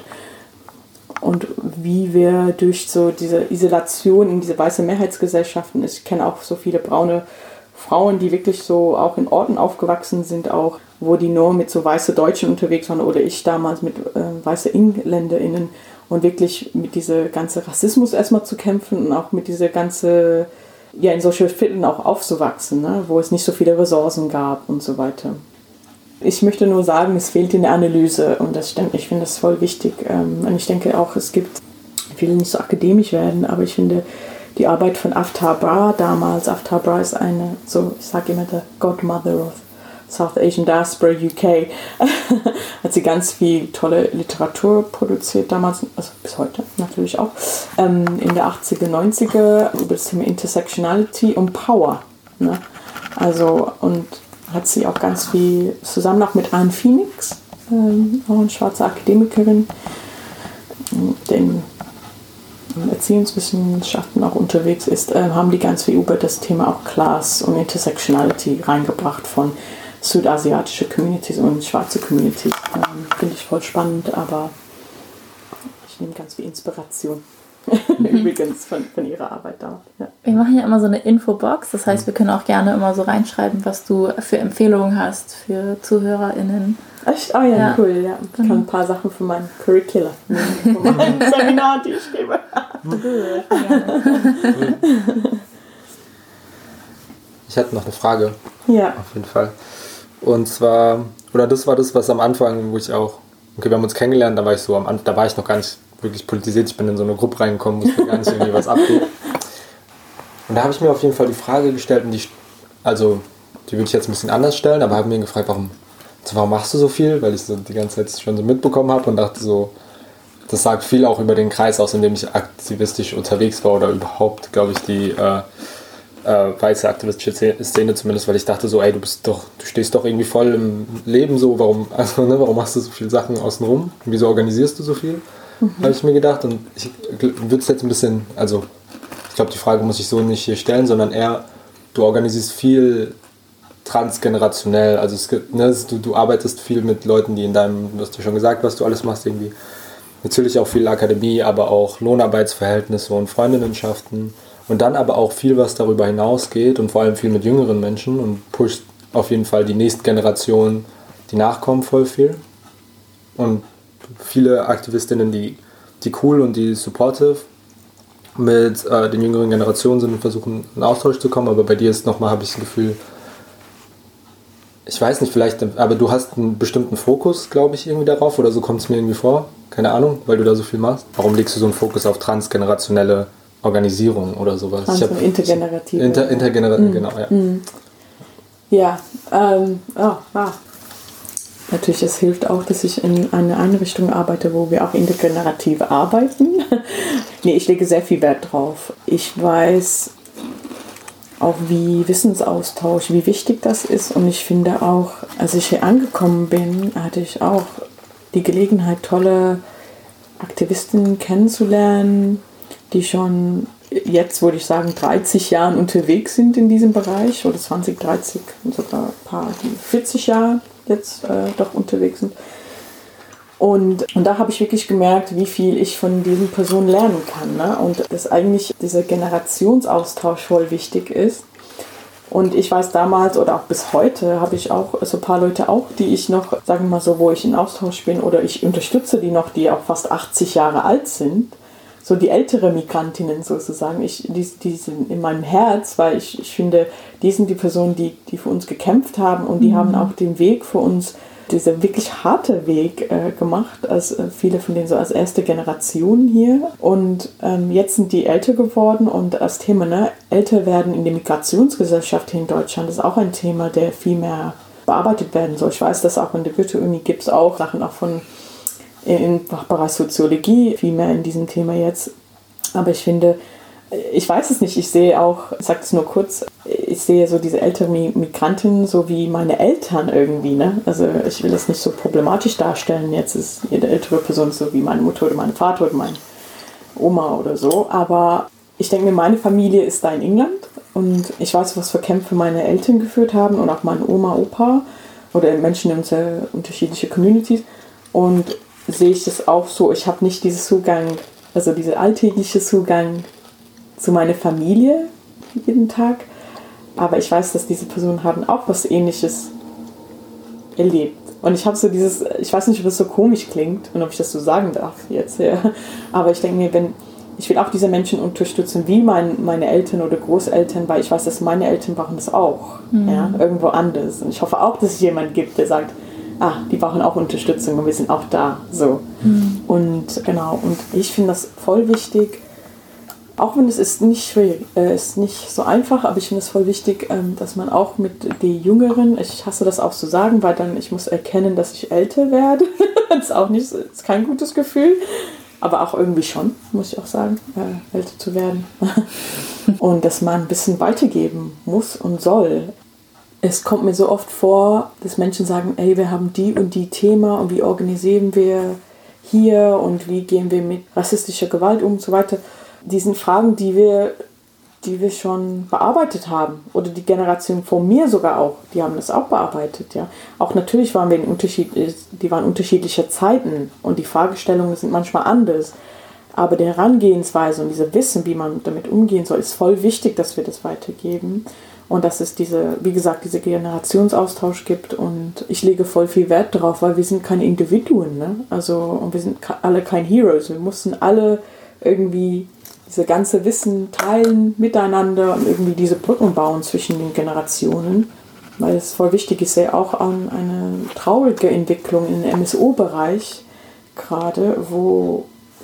Und wie wir durch so diese Isolation in diese weiße Mehrheitsgesellschaften, ich kenne auch so viele braune Frauen, die wirklich so auch in Orten aufgewachsen sind, auch wo die nur mit so weiße Deutschen unterwegs waren oder ich damals mit weiße EngländerInnen, und wirklich mit dieser ganze Rassismus erstmal zu kämpfen und auch mit dieser ganze, in solche Vierteln auch aufzuwachsen, ne, wo es nicht so viele Ressourcen gab und so weiter. Ich möchte nur sagen, es fehlt in der Analyse, und ich finde das voll wichtig. Und ich denke auch, ich will nicht so akademisch werden, aber ich finde die Arbeit von Aftar Brar damals, Aftar Brar ist ich sage immer, the Godmother of South Asian Diaspora UK, hat sie ganz viel tolle Literatur produziert damals, also bis heute natürlich auch, in der 80er, 90er über das Thema Intersectionality und Power. Ne? Also, und hat sie auch ganz viel zusammen auch mit Anne Phoenix, auch eine schwarze Akademikerin, den Erziehungswissenschaften auch unterwegs ist, haben die ganz viel über das Thema auch Class und Intersectionality reingebracht von südasiatische Communities und schwarze Communities. Finde ich voll spannend, aber ich nehme ganz viel Inspiration. Übrigens von ihrer Arbeit da. Ja. Wir machen ja immer so eine Infobox, das heißt, wir können auch gerne immer so reinschreiben, was du für Empfehlungen hast für ZuhörerInnen. Echt? Oh ja, cool. Ja. Ich kann ein paar Sachen von meinem Curriculum nehmen, von meinem Seminar, die ich gebe. Ich hatte noch eine Frage. Ja. Auf jeden Fall. Und zwar, das war das, was am Anfang, wo ich auch, wir haben uns kennengelernt, da war ich noch gar nicht wirklich politisiert, ich bin in so eine Gruppe reingekommen, wusste gar nicht irgendwie, was abgeht. Und da habe ich mir auf jeden Fall die Frage gestellt, und die würde ich jetzt ein bisschen anders stellen, aber habe mir gefragt, warum machst du so viel? Weil ich so die ganze Zeit schon so mitbekommen habe und dachte so, das sagt viel auch über den Kreis aus, in dem ich aktivistisch unterwegs war oder überhaupt, glaube ich, die weiße aktivistische Szene zumindest, weil ich dachte so, ey, du stehst doch irgendwie voll im Leben so, warum machst du so viele Sachen außenrum? Und wieso organisierst du so viel? Habe ich mir gedacht, und ich würde es jetzt ein bisschen, also ich glaube, die Frage muss ich so nicht hier stellen, sondern eher, du organisierst viel transgenerationell, also du arbeitest viel mit Leuten, die in deinem, du hast ja schon gesagt, was du alles machst, irgendwie natürlich auch viel Akademie, aber auch Lohnarbeitsverhältnisse und Freundinnenschaften und dann aber auch viel, was darüber hinausgeht und vor allem viel mit jüngeren Menschen und pusht auf jeden Fall die nächste Generation, die nachkommen, voll viel. Und viele Aktivistinnen, die cool und die supportive mit den jüngeren Generationen sind und versuchen in Austausch zu kommen, aber bei dir ist nochmal, habe ich das Gefühl, ich weiß nicht, vielleicht, aber du hast einen bestimmten Fokus, glaube ich, irgendwie darauf, oder so kommt es mir irgendwie vor, keine Ahnung, weil du da so viel machst. Warum legst du so einen Fokus auf transgenerationelle Organisierung oder sowas? Also intergenerative. Intergenerative, genau, ja. Ja, natürlich, es hilft auch, dass ich in einer Einrichtung arbeite, wo wir auch intergenerativ arbeiten. Nee, ich lege sehr viel Wert drauf. Ich weiß auch, wie Wissensaustausch, wie wichtig das ist. Und ich finde auch, als ich hier angekommen bin, hatte ich auch die Gelegenheit, tolle Aktivistinnen kennenzulernen, die schon jetzt, würde ich sagen, 30 Jahren unterwegs sind in diesem Bereich, oder 20, 30, sogar ein paar, die 40 Jahre jetzt doch unterwegs sind. Und da habe ich wirklich gemerkt, wie viel ich von diesen Personen lernen kann. Ne? Und dass eigentlich dieser Generationsaustausch voll wichtig ist. Und ich weiß damals oder auch bis heute habe ich auch so ein paar Leute auch, die ich noch, sagen wir mal so, wo ich in Austausch bin oder ich unterstütze die noch, die auch fast 80 Jahre alt sind. So die ältere Migrantinnen sozusagen, die sind in meinem Herz, weil ich finde, die sind die Personen, die für uns gekämpft haben und die haben auch den Weg für uns, dieser wirklich harte Weg gemacht, als viele von denen so als erste Generation hier. Und jetzt sind die älter geworden und das Thema, ne, älter werden in der Migrationsgesellschaft hier in Deutschland, ist auch ein Thema, der viel mehr bearbeitet werden soll. Ich weiß, dass auch in der Goethe-Uni gibt es auch Sachen auch im Fachbereich Soziologie, viel mehr in diesem Thema jetzt. Aber ich finde, ich weiß es nicht, ich sehe auch, ich sage es nur kurz, ich sehe so diese älteren Migranten so wie meine Eltern irgendwie, ne? Also ich will das nicht so problematisch darstellen, jetzt ist jede ältere Person so wie meine Mutter oder mein Vater oder meine Oma oder so, aber ich denke mir, meine Familie ist da in England und ich weiß, was für Kämpfe meine Eltern geführt haben und auch meine Oma, Opa oder Menschen in unsere unterschiedlichen Communities und sehe ich das auch so, ich habe nicht diesen Zugang, also diesen alltäglichen Zugang zu meiner Familie jeden Tag, aber ich weiß, dass diese Personen haben auch was Ähnliches erlebt. Und ich habe so dieses, ich weiß nicht, ob das so komisch klingt und ob ich das so sagen darf jetzt, ja. Aber ich denke mir, ich will auch diese Menschen unterstützen, wie meine Eltern oder Großeltern, weil ich weiß, dass meine Eltern brauchen das auch, ja, irgendwo anders. Und ich hoffe auch, dass es jemanden gibt, der sagt, die brauchen auch Unterstützung und wir sind auch da, so. Und genau, und ich finde das voll wichtig, auch wenn es ist nicht schwierig, ist nicht so einfach, aber ich finde es voll wichtig, dass man auch mit den Jüngeren, ich hasse das auch zu sagen, weil dann ich muss erkennen, dass ich älter werde. Das ist auch nicht, ist kein gutes Gefühl, aber auch irgendwie schon, muss ich auch sagen, älter zu werden. Und dass man ein bisschen weitergeben muss und soll. Es kommt mir so oft vor, dass Menschen sagen, ey, wir haben die und die Thema und wie organisieren wir hier und wie gehen wir mit rassistischer Gewalt um und so weiter. Die sind Fragen, die wir schon bearbeitet haben. Oder die Generation vor mir sogar auch, die haben das auch bearbeitet. Ja. Auch natürlich waren wir die waren unterschiedliche Zeiten und die Fragestellungen sind manchmal anders. Aber die Herangehensweise und dieses Wissen, wie man damit umgehen soll, ist voll wichtig, dass wir das weitergeben. Und dass es wie gesagt, diese Generationsaustausch gibt. Und ich lege voll viel Wert darauf, weil wir sind keine Individuen. Ne? Also, und wir sind alle kein Heroes. Wir mussten alle irgendwie diese ganze Wissen teilen miteinander und irgendwie diese Brücken bauen zwischen den Generationen. Weil es voll wichtig ist, ja auch an eine traurige Entwicklung im MSO-Bereich gerade, wo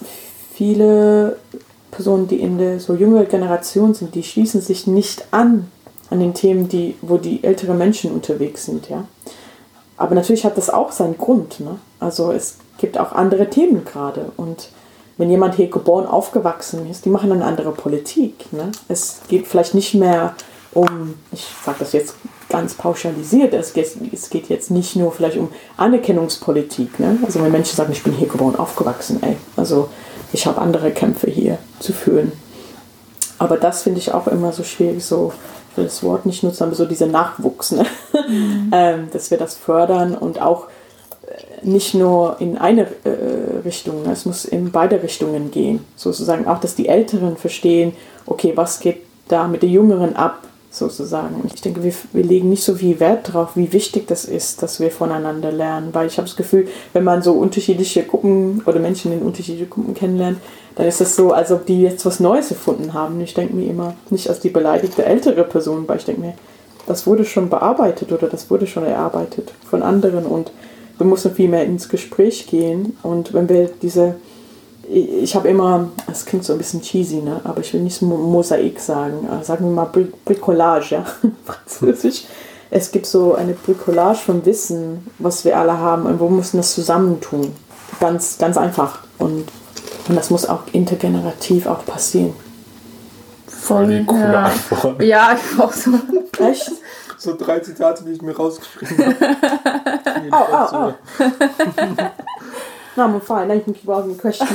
viele Personen, die in der so jüngere Generation sind, die schließen sich nicht an den Themen, wo die älteren Menschen unterwegs sind, ja. Aber natürlich hat das auch seinen Grund. Ne? Also es gibt auch andere Themen gerade. Und wenn jemand hier geboren, aufgewachsen ist, die machen eine andere Politik. Ne? Es geht vielleicht nicht mehr um, ich sage das jetzt ganz pauschalisiert, es geht jetzt nicht nur vielleicht um Anerkennungspolitik. Ne? Also wenn Menschen sagen, ich bin hier geboren, aufgewachsen, also ich habe andere Kämpfe hier zu führen. Aber das finde ich auch immer so schwierig, so, ich will das Wort nicht nutzen, aber so dieser Nachwuchs, ne? Dass wir das fördern und auch nicht nur in eine Richtung, ne? Es muss in beide Richtungen gehen. Sozusagen auch, dass die Älteren verstehen, okay, was geht da mit den Jüngeren ab, sozusagen. Und ich denke, wir legen nicht so viel Wert drauf, wie wichtig das ist, dass wir voneinander lernen, weil ich habe das Gefühl, wenn man so unterschiedliche Gruppen oder Menschen in unterschiedliche Gruppen kennenlernt, dann ist das so, als ob die jetzt was Neues erfunden haben. Und ich denke mir immer, nicht als die beleidigte ältere Person, weil ich denke mir, das wurde schon bearbeitet oder das wurde schon erarbeitet von anderen und wir müssen viel mehr ins Gespräch gehen. Und wenn wir ich habe immer, das klingt so ein bisschen cheesy, ne? Aber ich will nicht Mosaik sagen, sagen wir mal Bricolage, ja, französisch. Es gibt so eine Bricolage von Wissen, was wir alle haben und wo müssen das zusammentun. Ganz, ganz einfach. Und das muss auch intergenerativ auch passieren. Voll die coole Antwort. Ja, ich auch so. Echt? So 3 Zitate, die ich mir rausgeschrieben habe. No, I'm fine. I think you wasn't question.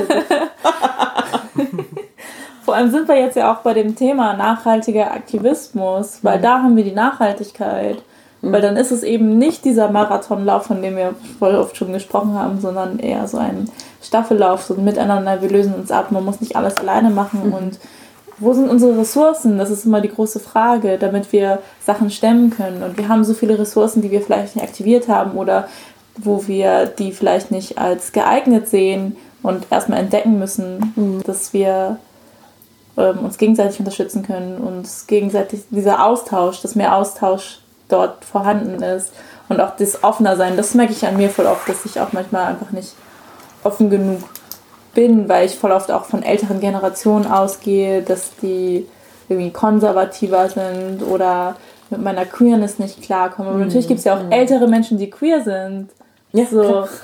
Vor allem sind wir jetzt ja auch bei dem Thema nachhaltiger Aktivismus, weil da haben wir die Nachhaltigkeit. Weil dann ist es eben nicht dieser Marathonlauf, von dem wir voll oft schon gesprochen haben, sondern eher so ein Staffellauf, so ein Miteinander, wir lösen uns ab, man muss nicht alles alleine machen. Und wo sind unsere Ressourcen? Das ist immer die große Frage, damit wir Sachen stemmen können. Und wir haben so viele Ressourcen, die wir vielleicht nicht aktiviert haben oder wo wir die vielleicht nicht als geeignet sehen und erstmal entdecken müssen, dass wir uns gegenseitig unterstützen können, uns gegenseitig dieser Austausch, dass mehr Austausch dort vorhanden ist und auch das offener sein. Das merke ich an mir voll oft, dass ich auch manchmal einfach nicht offen genug bin, weil ich voll oft auch von älteren Generationen ausgehe, dass die irgendwie konservativer sind oder mit meiner Queerness nicht klarkommen. Aber natürlich gibt es ja auch ältere Menschen, die queer sind. Ja, so.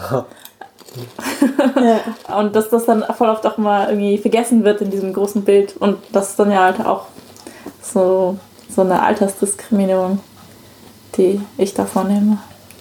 Ja. Und dass das dann voll oft auch mal irgendwie vergessen wird in diesem großen Bild. Und das ist dann ja halt auch so eine Altersdiskriminierung, die ich da vornehme.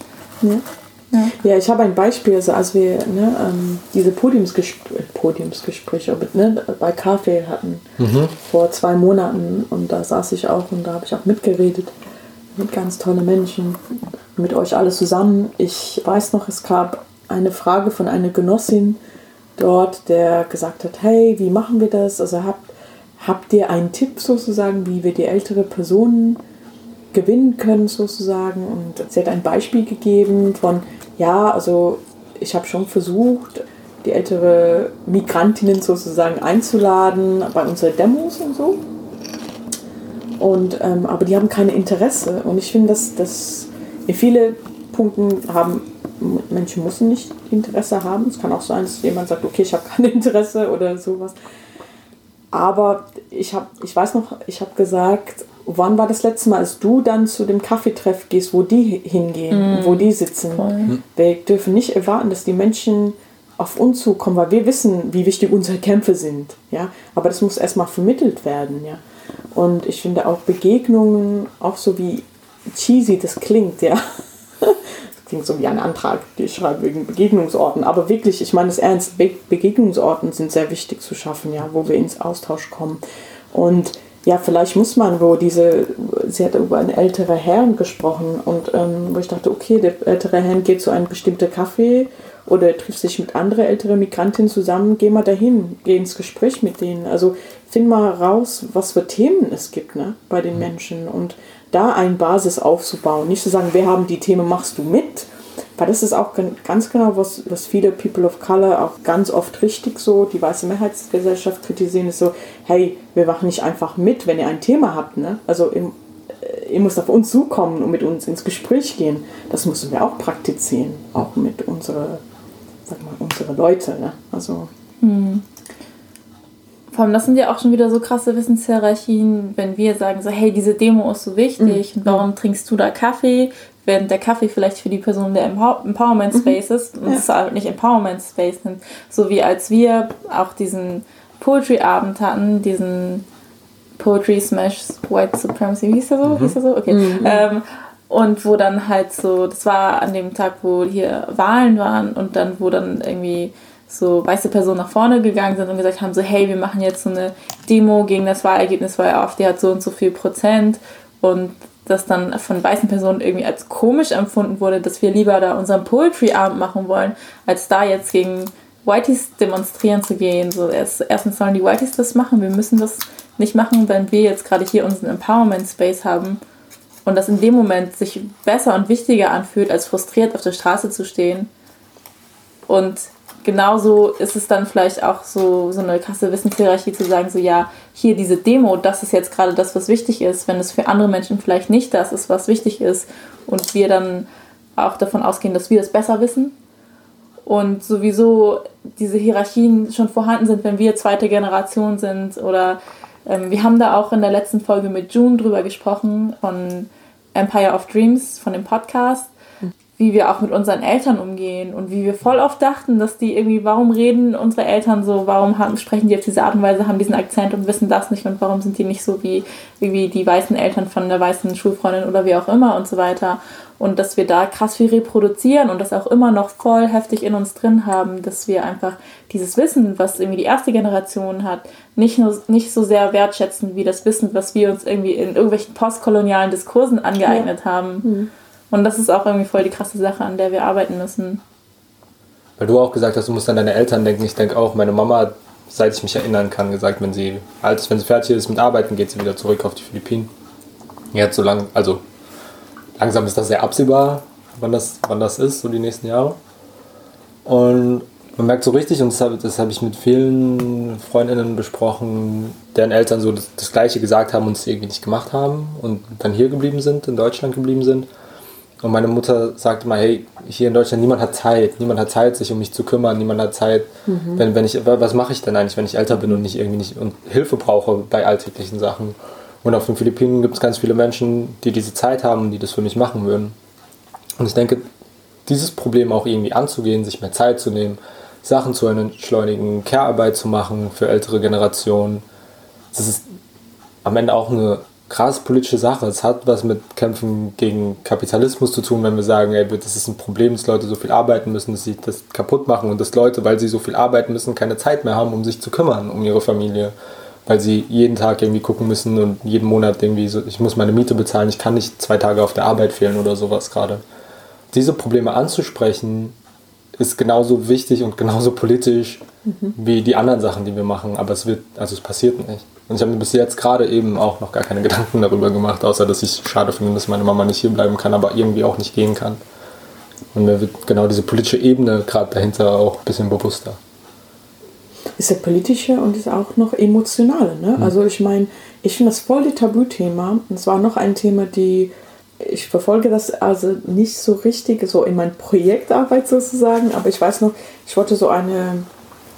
Ja, ich habe ein Beispiel, also als wir diese Podiumsgespräche bei Kaffee hatten vor 2 Monaten und da saß ich auch und da habe ich auch mitgeredet mit ganz tollen Menschen, mit euch alle zusammen. Ich weiß noch, es gab eine Frage von einer Genossin dort, der gesagt hat, hey, wie machen wir das? Also habt ihr einen Tipp sozusagen, wie wir die ältere Person gewinnen können sozusagen? Und sie hat ein Beispiel gegeben von, ja, also ich habe schon versucht, die ältere Migrantinnen sozusagen einzuladen bei unseren Demos und so. Und, aber die haben kein Interesse. Und ich finde, dass in vielen Punkten Menschen müssen nicht Interesse haben. Es kann auch sein, dass jemand sagt, okay, ich habe kein Interesse oder sowas. Aber ich weiß noch, ich habe gesagt, wann war das letzte Mal, als du dann zu dem Kaffeetreff gehst, wo die hingehen, wo die sitzen. Wir dürfen nicht erwarten, dass die Menschen auf uns zukommen, weil wir wissen, wie wichtig unsere Kämpfe sind. Ja? Aber das muss erstmal vermittelt werden. Ja? Und ich finde auch Begegnungen, auch so wie cheesy das klingt, ja. Das klingt so wie ein Antrag, den ich schreibe wegen Begegnungsorten. Aber wirklich, ich meine es ernst, Begegnungsorten sind sehr wichtig zu schaffen, ja, wo wir ins Austausch kommen. Und ja, vielleicht muss man, sie hat über einen älteren Herrn gesprochen und wo ich dachte, okay, der ältere Herr geht zu einem bestimmten Café oder trifft sich mit anderen älteren Migrantinnen zusammen, geh mal dahin, geh ins Gespräch mit denen. Also find mal raus, was für Themen es gibt, ne, bei den Menschen und da eine Basis aufzubauen. Nicht zu sagen, wir haben die Themen, machst du mit? Weil das ist auch ganz genau, was viele People of Color auch ganz oft richtig so, die weiße Mehrheitsgesellschaft kritisieren, ist so, hey, wir machen nicht einfach mit, wenn ihr ein Thema habt. Ne? Also ihr müsst auf uns zukommen und mit uns ins Gespräch gehen. Das müssen wir auch praktizieren, auch mit unsere Leute. Ne? Also Vor allem, das sind ja auch schon wieder so krasse Wissenshierarchien, wenn wir sagen so, hey, diese Demo ist so wichtig und warum trinkst du da Kaffee? während der Kaffee vielleicht für die Person der Empowerment Space ist und es halt nicht Empowerment Space sind. So wie als wir auch diesen Poetry-Abend hatten, diesen Poetry Smash White Supremacy, hieß der so? Hieß der so? Okay. Und wo dann halt so, das war an dem Tag, wo hier Wahlen waren und dann, wo dann irgendwie so weiße Personen nach vorne gegangen sind und gesagt haben, so hey, wir machen jetzt so eine Demo gegen das Wahlergebnis, weil AfD hat so und so viel Prozent und das dann von weißen Personen irgendwie als komisch empfunden wurde, dass wir lieber da unseren Poetry-Abend machen wollen, als da jetzt gegen Whiteys demonstrieren zu gehen. So erstens sollen die Whiteys das machen, wir müssen das nicht machen, wenn wir jetzt gerade hier unseren Empowerment-Space haben und das in dem Moment sich besser und wichtiger anfühlt, als frustriert auf der Straße zu stehen. Und genauso ist es dann vielleicht auch so eine krasse Wissenshierarchie zu sagen, so ja, hier diese Demo, das ist jetzt gerade das, was wichtig ist, wenn es für andere Menschen vielleicht nicht das ist, was wichtig ist und wir dann auch davon ausgehen, dass wir es besser wissen und sowieso diese Hierarchien schon vorhanden sind, wenn wir zweite Generation sind oder wir haben da auch in der letzten Folge mit June drüber gesprochen von Empire of Dreams, von dem Podcast, wie wir auch mit unseren Eltern umgehen und wie wir voll oft dachten, dass die irgendwie, warum reden unsere Eltern so, warum sprechen die auf diese Art und Weise, haben diesen Akzent und wissen das nicht und warum sind die nicht so wie die weißen Eltern von der weißen Schulfreundin oder wie auch immer und so weiter. Und dass wir da krass viel reproduzieren und das auch immer noch voll heftig in uns drin haben, dass wir einfach dieses Wissen, was irgendwie die erste Generation hat, nicht so sehr wertschätzen wie das Wissen, was wir uns irgendwie in irgendwelchen postkolonialen Diskursen angeeignet haben. Und das ist auch irgendwie voll die krasse Sache, an der wir arbeiten müssen. Weil du auch gesagt hast, du musst an deine Eltern denken. Ich denke auch, meine Mama hat, seit ich mich erinnern kann, gesagt, wenn sie fertig ist mit Arbeiten, geht sie wieder zurück auf die Philippinen. Jetzt langsam ist das sehr absehbar, wann das ist, so die nächsten Jahre. Und man merkt so richtig, und das habe ich mit vielen Freundinnen besprochen, deren Eltern so das Gleiche gesagt haben und es irgendwie nicht gemacht haben und dann hier geblieben sind, in Deutschland geblieben sind. Und meine Mutter sagt immer, hey, hier in Deutschland, niemand hat Zeit, sich um mich zu kümmern, niemand hat Zeit, was mache ich denn eigentlich, wenn ich älter bin und und Hilfe brauche bei alltäglichen Sachen. Und auf den Philippinen gibt es ganz viele Menschen, die diese Zeit haben, die das für mich machen würden. Und ich denke, dieses Problem auch irgendwie anzugehen, sich mehr Zeit zu nehmen, Sachen zu entschleunigen, Care-Arbeit zu machen für ältere Generationen, das ist am Ende auch eine krass politische Sache. Es hat was mit Kämpfen gegen Kapitalismus zu tun, wenn wir sagen, ey, das ist ein Problem, dass Leute so viel arbeiten müssen, dass sie das kaputt machen und dass Leute, weil sie so viel arbeiten müssen, keine Zeit mehr haben, um sich zu kümmern, um ihre Familie. Weil sie jeden Tag irgendwie gucken müssen und jeden Monat irgendwie so, ich muss meine Miete bezahlen, ich kann nicht 2 Tage auf der Arbeit fehlen oder sowas gerade. Diese Probleme anzusprechen, ist genauso wichtig und genauso politisch wie die anderen Sachen, die wir machen, aber es passiert nicht. Und ich habe mir bis jetzt gerade eben auch noch gar keine Gedanken darüber gemacht, außer dass ich schade finde, dass meine Mama nicht hier bleiben kann, aber irgendwie auch nicht gehen kann. Und mir wird genau diese politische Ebene gerade dahinter auch ein bisschen bewusster. Ist ja politische und ist auch noch emotionale. Ne? Also ich meine, ich finde das voll die Tabuthema. Und es war noch ein Thema, ich verfolge das also nicht so richtig, so in meiner Projektarbeit sozusagen, aber ich weiß noch, ich wollte so wann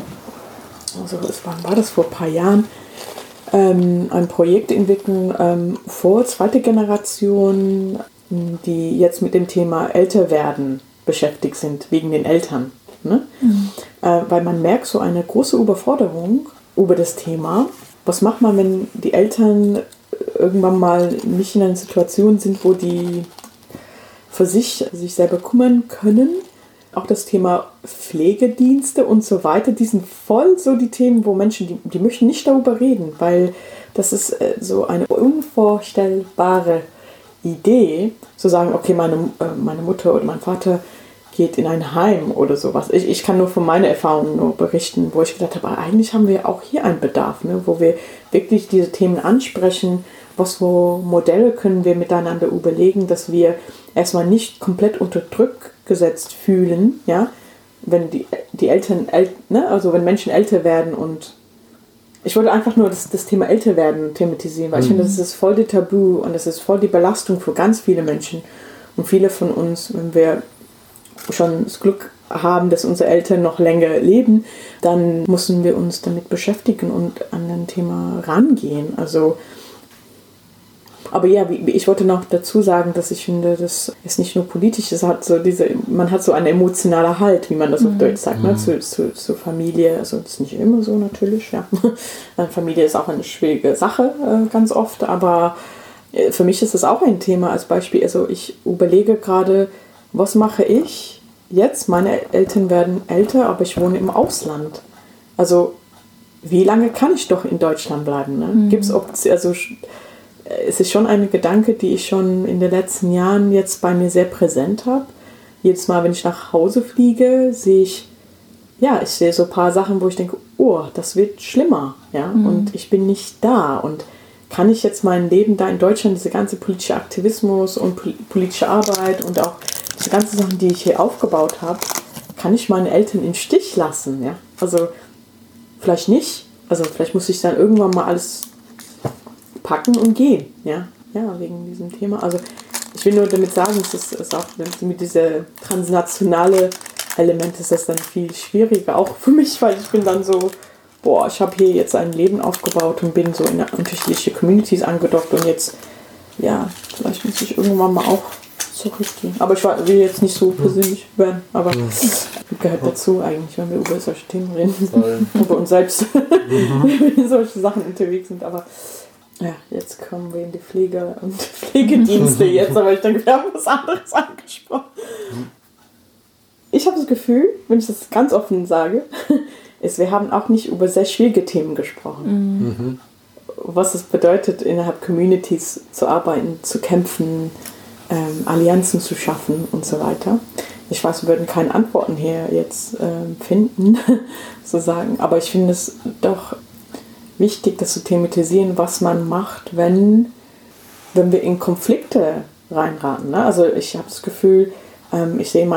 war das, vor ein paar Jahren, ein Projekt entwickeln vor zweite Generation, die jetzt mit dem Thema Älterwerden beschäftigt sind, wegen den Eltern. Ne? Weil man merkt so eine große Überforderung über das Thema. Was macht man, wenn die Eltern irgendwann mal nicht in einer Situation sind, wo die für sich selber kümmern können? Auch das Thema Pflegedienste und so weiter, die sind voll so die Themen, wo Menschen, die möchten nicht darüber reden, weil das ist so eine unvorstellbare Idee, zu sagen, okay, meine Mutter oder mein Vater geht in ein Heim oder sowas. Ich kann nur von meiner Erfahrung nur berichten, wo ich gedacht habe, eigentlich haben wir auch hier einen Bedarf, ne, wo wir wirklich diese Themen ansprechen, was für Modelle können wir miteinander überlegen, dass wir erstmal nicht komplett unter Druck gesetzt fühlen, ja, wenn die Eltern, ne, also wenn Menschen älter werden. Und ich wollte einfach nur das Thema Älterwerden thematisieren, weil ich finde, das ist voll die Tabu und das ist voll die Belastung für ganz viele Menschen. Und viele von uns, wenn wir schon das Glück haben, dass unsere Eltern noch länger leben, dann müssen wir uns damit beschäftigen und an ein Thema rangehen. Also Aber ja, ich wollte noch dazu sagen, dass ich finde, das ist nicht nur politisch, man hat so einen emotionalen Halt, wie man das auf Deutsch sagt, ne? Zur Familie. Also das ist nicht immer so natürlich, ja. Familie ist auch eine schwierige Sache, ganz oft, aber für mich ist das auch ein Thema als Beispiel. Also ich überlege gerade, was mache ich jetzt? Meine Eltern werden älter, aber ich wohne im Ausland. Also wie lange kann ich doch in Deutschland bleiben? Ne? Gibt's also es ist schon ein Gedanke, die ich schon in den letzten Jahren jetzt bei mir sehr präsent habe. Jedes Mal, wenn ich nach Hause fliege, sehe ich so ein paar Sachen, wo ich denke, oh, das wird schlimmer, ja, und ich bin nicht da. Und kann ich jetzt mein Leben da in Deutschland, diese ganze politische Aktivismus und politische Arbeit und auch diese ganzen Sachen, die ich hier aufgebaut habe, kann ich meine Eltern im Stich lassen, ja? Also vielleicht nicht. Also vielleicht muss ich dann irgendwann mal alles packen und gehen, ja, wegen diesem Thema. Also ich will nur damit sagen, es ist auch mit dieser transnationale Element ist das dann viel schwieriger, auch für mich, weil ich bin dann so, ich habe hier jetzt ein Leben aufgebaut und bin so in unterschiedliche Communities angedockt und jetzt, vielleicht muss ich irgendwann mal auch zurückgehen. Aber ich will jetzt nicht so persönlich werden, aber gehört dazu eigentlich, wenn wir über solche Themen reden, über uns selbst, wenn wir in solche Sachen unterwegs sind, aber ja, jetzt kommen wir in die Pflege und Pflegedienste jetzt, aber ich denke, wir haben was anderes angesprochen. Ich habe das Gefühl, wenn ich das ganz offen sage, wir haben auch nicht über sehr schwierige Themen gesprochen. Was es bedeutet, innerhalb Communities zu arbeiten, zu kämpfen, Allianzen zu schaffen und so weiter. Ich weiß, wir würden keine Antworten hier jetzt finden, sozusagen, aber ich finde es doch wichtig, das zu thematisieren, was man macht, wenn wir in Konflikte reinraten. Ne? Also ich habe das Gefühl, ich sehe in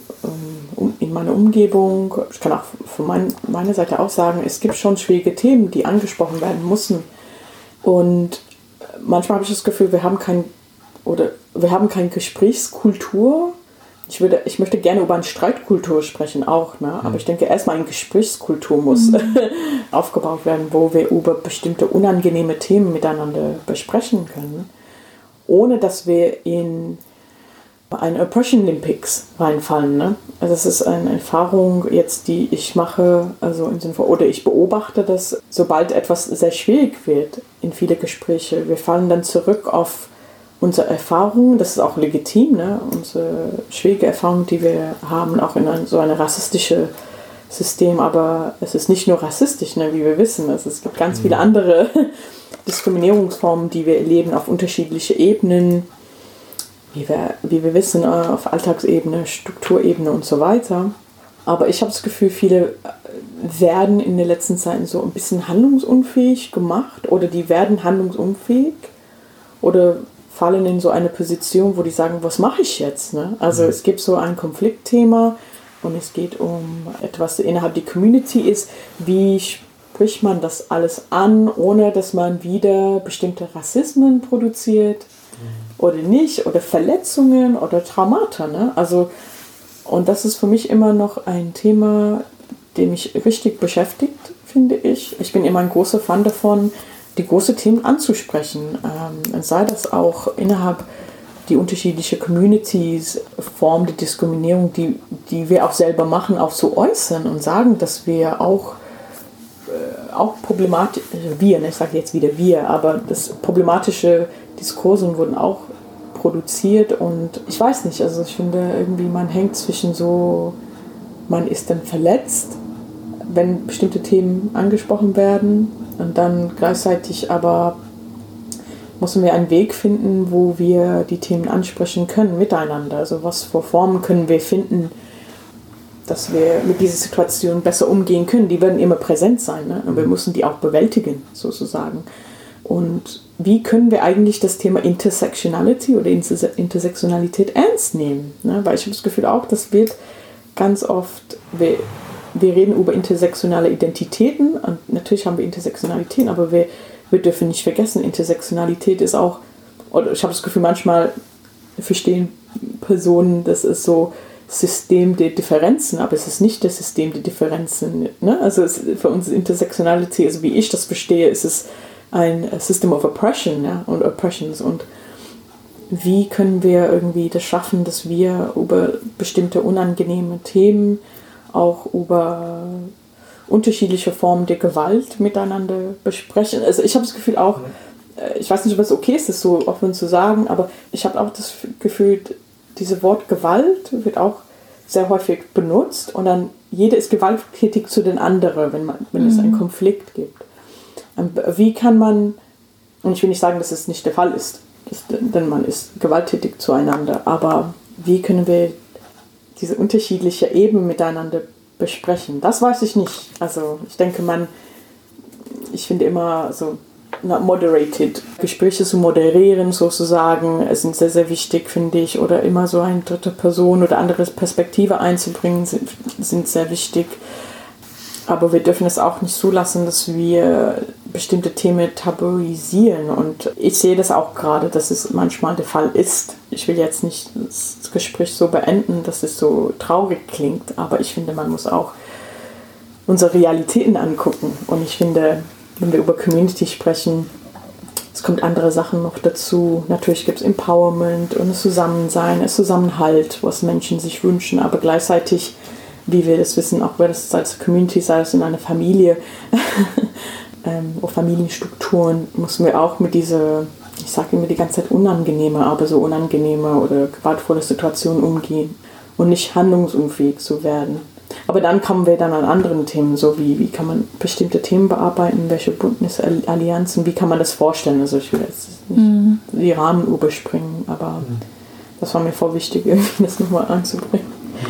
meiner Umgebung, ich kann auch von meiner Seite auch sagen, es gibt schon schwierige Themen, die angesprochen werden müssen. Und manchmal habe ich das Gefühl, wir haben keine Gesprächskultur. Ich möchte gerne über eine Streitkultur sprechen auch, ne? Aber ich denke, erstmal eine Gesprächskultur muss aufgebaut werden, wo wir über bestimmte unangenehme Themen miteinander besprechen können, ohne dass wir in ein Oppression Olympics reinfallen. Ne? Also das ist eine Erfahrung jetzt, die ich mache, also im Sinne von, oder ich beobachte, dass sobald etwas sehr schwierig wird in viele Gespräche, wir fallen dann zurück auf unsere Erfahrungen, das ist auch legitim, ne? Unsere schwierige Erfahrung, die wir haben, auch in so einem rassistischen System, aber es ist nicht nur rassistisch, ne, wie wir wissen, es gibt ganz viele andere Diskriminierungsformen, die wir erleben auf unterschiedlichen Ebenen, wie wir wissen, auf Alltagsebene, Strukturebene und so weiter. Aber ich habe das Gefühl, viele werden in den letzten Zeiten so ein bisschen handlungsunfähig gemacht oder die werden handlungsunfähig oder fallen in so eine Position, wo die sagen, was mache ich jetzt? Ne? Also es gibt so ein Konfliktthema und es geht um etwas innerhalb der Community ist, wie spricht man das alles an, ohne dass man wieder bestimmte Rassismen produziert oder nicht, oder Verletzungen oder Traumata. Ne? Also, und das ist für mich immer noch ein Thema, dem mich richtig beschäftigt, finde ich. Ich bin immer ein großer Fan davon, die großen Themen anzusprechen. Sei das auch innerhalb die unterschiedlichen Communities, Formen der Diskriminierung, die wir auch selber machen, auch zu äußern und sagen, dass wir auch problematisch, ich sage jetzt wieder wir, aber das problematische Diskurse wurden auch produziert und ich weiß nicht, also ich finde irgendwie, man hängt zwischen so, man ist dann verletzt, wenn bestimmte Themen angesprochen werden und dann gleichzeitig aber müssen wir einen Weg finden, wo wir die Themen ansprechen können miteinander. Also was für Formen können wir finden, dass wir mit dieser Situation besser umgehen können. Die werden immer präsent sein, ne? Und wir müssen die auch bewältigen, sozusagen. Und wie können wir eigentlich das Thema Intersectionality oder Intersektionalität ernst nehmen? Ne? Weil ich habe das Gefühl auch, das wird ganz oft, wir reden über intersektionale Identitäten und natürlich haben wir Intersektionalitäten, aber wir dürfen nicht vergessen, Intersektionalität ist auch, oder ich habe das Gefühl, manchmal verstehen Personen, das ist so System der Differenzen, aber es ist nicht das System der Differenzen. Ne? Also für uns Intersektionalität, also wie ich das verstehe, ist es ein System of Oppression, ja, und Oppressions. Und wie können wir irgendwie das schaffen, dass wir über bestimmte unangenehme Themen, auch über unterschiedliche Formen der Gewalt miteinander besprechen. Also ich habe das Gefühl auch, ich weiß nicht, ob es okay ist, das so offen zu sagen, aber ich habe auch das Gefühl, dieses Wort Gewalt wird auch sehr häufig benutzt und dann jeder ist gewalttätig zu den anderen, wenn es einen Konflikt gibt. Wie kann man, und ich will nicht sagen, dass es nicht der Fall ist, denn man ist gewalttätig zueinander, aber wie können wir diese unterschiedlichen Ebenen miteinander besprechen? Das weiß ich nicht. Also ich denke, ich finde immer so moderated Gespräche zu moderieren sozusagen, sind sehr, sehr wichtig, finde ich, oder immer so eine dritte Person oder andere Perspektive einzubringen, sind sehr wichtig. Aber wir dürfen es auch nicht zulassen, dass wir bestimmte Themen tabuisieren. Und ich sehe das auch gerade, dass es manchmal der Fall ist. Ich will jetzt nicht das Gespräch so beenden, dass es so traurig klingt, aber ich finde, man muss auch unsere Realitäten angucken. Und ich finde, wenn wir über Community sprechen, es kommt andere Sachen noch dazu. Natürlich gibt es Empowerment und das Zusammensein, das Zusammenhalt, was Menschen sich wünschen, aber gleichzeitig, wie wir das wissen, auch wenn es als Community, sei es in einer Familie oder Familienstrukturen, müssen wir auch mit dieser, ich sage immer die ganze Zeit unangenehme, aber so unangenehme oder gewaltvolle Situationen umgehen und nicht handlungsunfähig zu werden. Aber dann kommen wir dann an anderen Themen, so wie kann man bestimmte Themen bearbeiten, welche Bündnisse, Allianzen, wie kann man das vorstellen? Also ich will jetzt nicht die Rahmen überspringen, aber das war mir voll wichtig, irgendwie das nochmal anzubringen.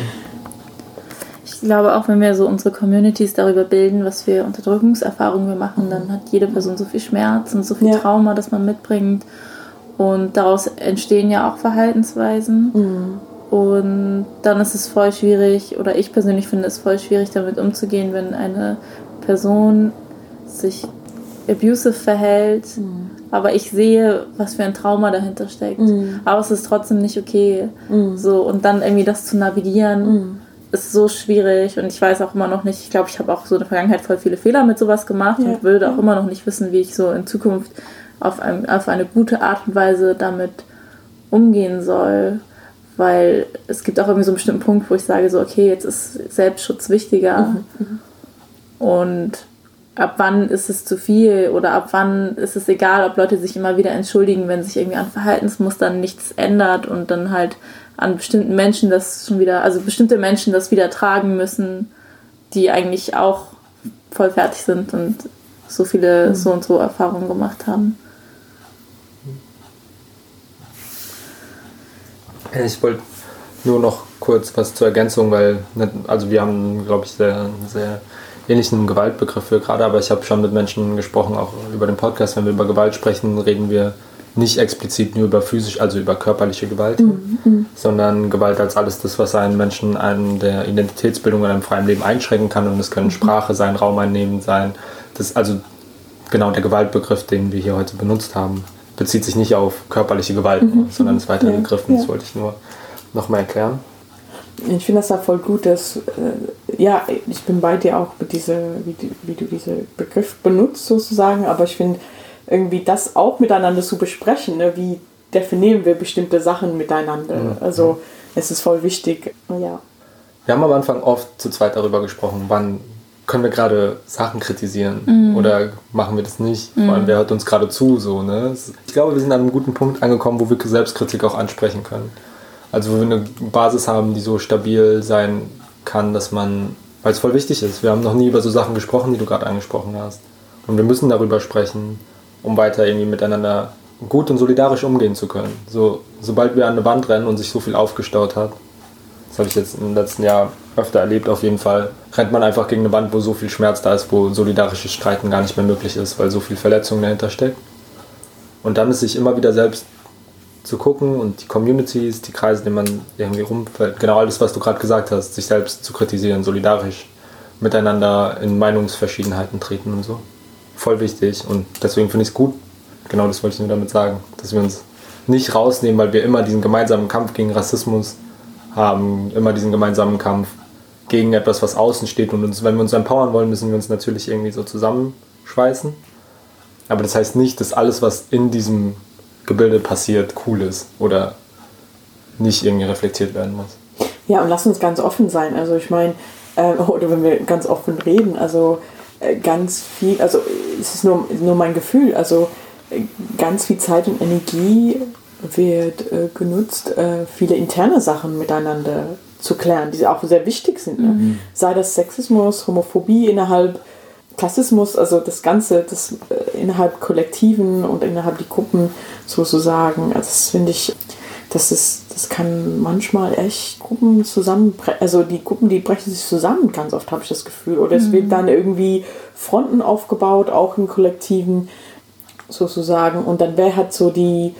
Ich glaube auch, wenn wir so unsere Communities darüber bilden, was für Unterdrückungserfahrungen wir machen, dann hat jede Person so viel Schmerz und so viel Trauma, das man mitbringt. Und daraus entstehen ja auch Verhaltensweisen. Und dann ist es voll schwierig, oder ich persönlich finde es voll schwierig, damit umzugehen, wenn eine Person sich abusive verhält, aber ich sehe, was für ein Trauma dahinter steckt. Aber es ist trotzdem nicht okay. So, und dann irgendwie das zu navigieren, ist so schwierig. Und ich weiß auch immer noch nicht, ich glaube, ich habe auch so in der Vergangenheit voll viele Fehler mit sowas gemacht und würde auch immer noch nicht wissen, wie ich so in Zukunft auf eine gute Art und Weise damit umgehen soll. Weil es gibt auch irgendwie so einen bestimmten Punkt, wo ich sage, so okay, jetzt ist Selbstschutz wichtiger. Und ab wann ist es zu viel oder ab wann ist es egal, ob Leute sich immer wieder entschuldigen, wenn sich irgendwie an Verhaltensmustern nichts ändert und dann halt an bestimmten Menschen das schon wieder, also bestimmte Menschen das wieder tragen müssen, die eigentlich auch voll fertig sind und so viele so und so Erfahrungen gemacht haben. Ich wollte nur noch kurz was zur Ergänzung, weil also wir haben, glaube ich, sehr, sehr ähnlichen Gewaltbegriff für gerade, aber ich habe schon mit Menschen gesprochen, auch über den Podcast, wenn wir über Gewalt sprechen, reden wir nicht explizit nur über physisch, also über körperliche Gewalt, sondern Gewalt als alles das, was einen Menschen an der Identitätsbildung in einem freien Leben einschränken kann, und es können Sprache sein, Raum einnehmen sein. Das, also genau der Gewaltbegriff, den wir hier heute benutzt haben, bezieht sich nicht auf körperliche Gewalt, sondern ist weiter gegriffen. Das wollte ich nur nochmal erklären. Ich finde das ja voll gut, dass, ich bin bei dir auch mit wie du diesen Begriff benutzt sozusagen, aber ich finde irgendwie das auch miteinander zu besprechen, ne? Wie definieren wir bestimmte Sachen miteinander, also es ist voll wichtig, ja. Wir haben am Anfang oft zu zweit darüber gesprochen, wann können wir gerade Sachen kritisieren oder machen wir das nicht, vor allem wer hört uns gerade zu, so, ne? Ich glaube, wir sind an einem guten Punkt angekommen, wo wir Selbstkritik auch ansprechen können. Also wo wir eine Basis haben, die so stabil sein kann, dass man, weil es voll wichtig ist, wir haben noch nie über so Sachen gesprochen, die du gerade angesprochen hast. Und wir müssen darüber sprechen, um weiter irgendwie miteinander gut und solidarisch umgehen zu können. Sobald wir an eine Wand rennen und sich so viel aufgestaut hat, das habe ich jetzt im letzten Jahr öfter erlebt auf jeden Fall, rennt man einfach gegen eine Wand, wo so viel Schmerz da ist, wo solidarisches Streiten gar nicht mehr möglich ist, weil so viel Verletzung dahinter steckt. Und dann ist sich immer wieder selbst zu gucken und die Communities, die Kreise, in denen man irgendwie rumfällt, genau alles, was du gerade gesagt hast, sich selbst zu kritisieren, solidarisch miteinander in Meinungsverschiedenheiten treten und so. Voll wichtig, und deswegen finde ich es gut, genau das wollte ich nur damit sagen, dass wir uns nicht rausnehmen, weil wir immer diesen gemeinsamen Kampf gegen Rassismus haben, immer diesen gemeinsamen Kampf gegen etwas, was außen steht, und wenn wir uns empowern wollen, müssen wir uns natürlich irgendwie so zusammenschweißen. Aber das heißt nicht, dass alles, was in diesem Gebilde passiert, cool ist oder nicht irgendwie reflektiert werden muss. Ja, und lass uns ganz offen sein. Also ich meine, oder wenn wir ganz offen reden, also ganz viel, also es ist nur mein Gefühl, also ganz viel Zeit und Energie wird genutzt, viele interne Sachen miteinander zu klären, die auch sehr wichtig sind. Ne? Sei das Sexismus, Homophobie innerhalb Klassismus, also das Ganze, das innerhalb Kollektiven und innerhalb die Gruppen sozusagen, also das finde ich, das kann manchmal echt Gruppen zusammenbrechen, also die Gruppen, die brechen sich zusammen ganz oft, habe ich das Gefühl, oder es wird dann irgendwie Fronten aufgebaut, auch im Kollektiven sozusagen, und dann wer hat so die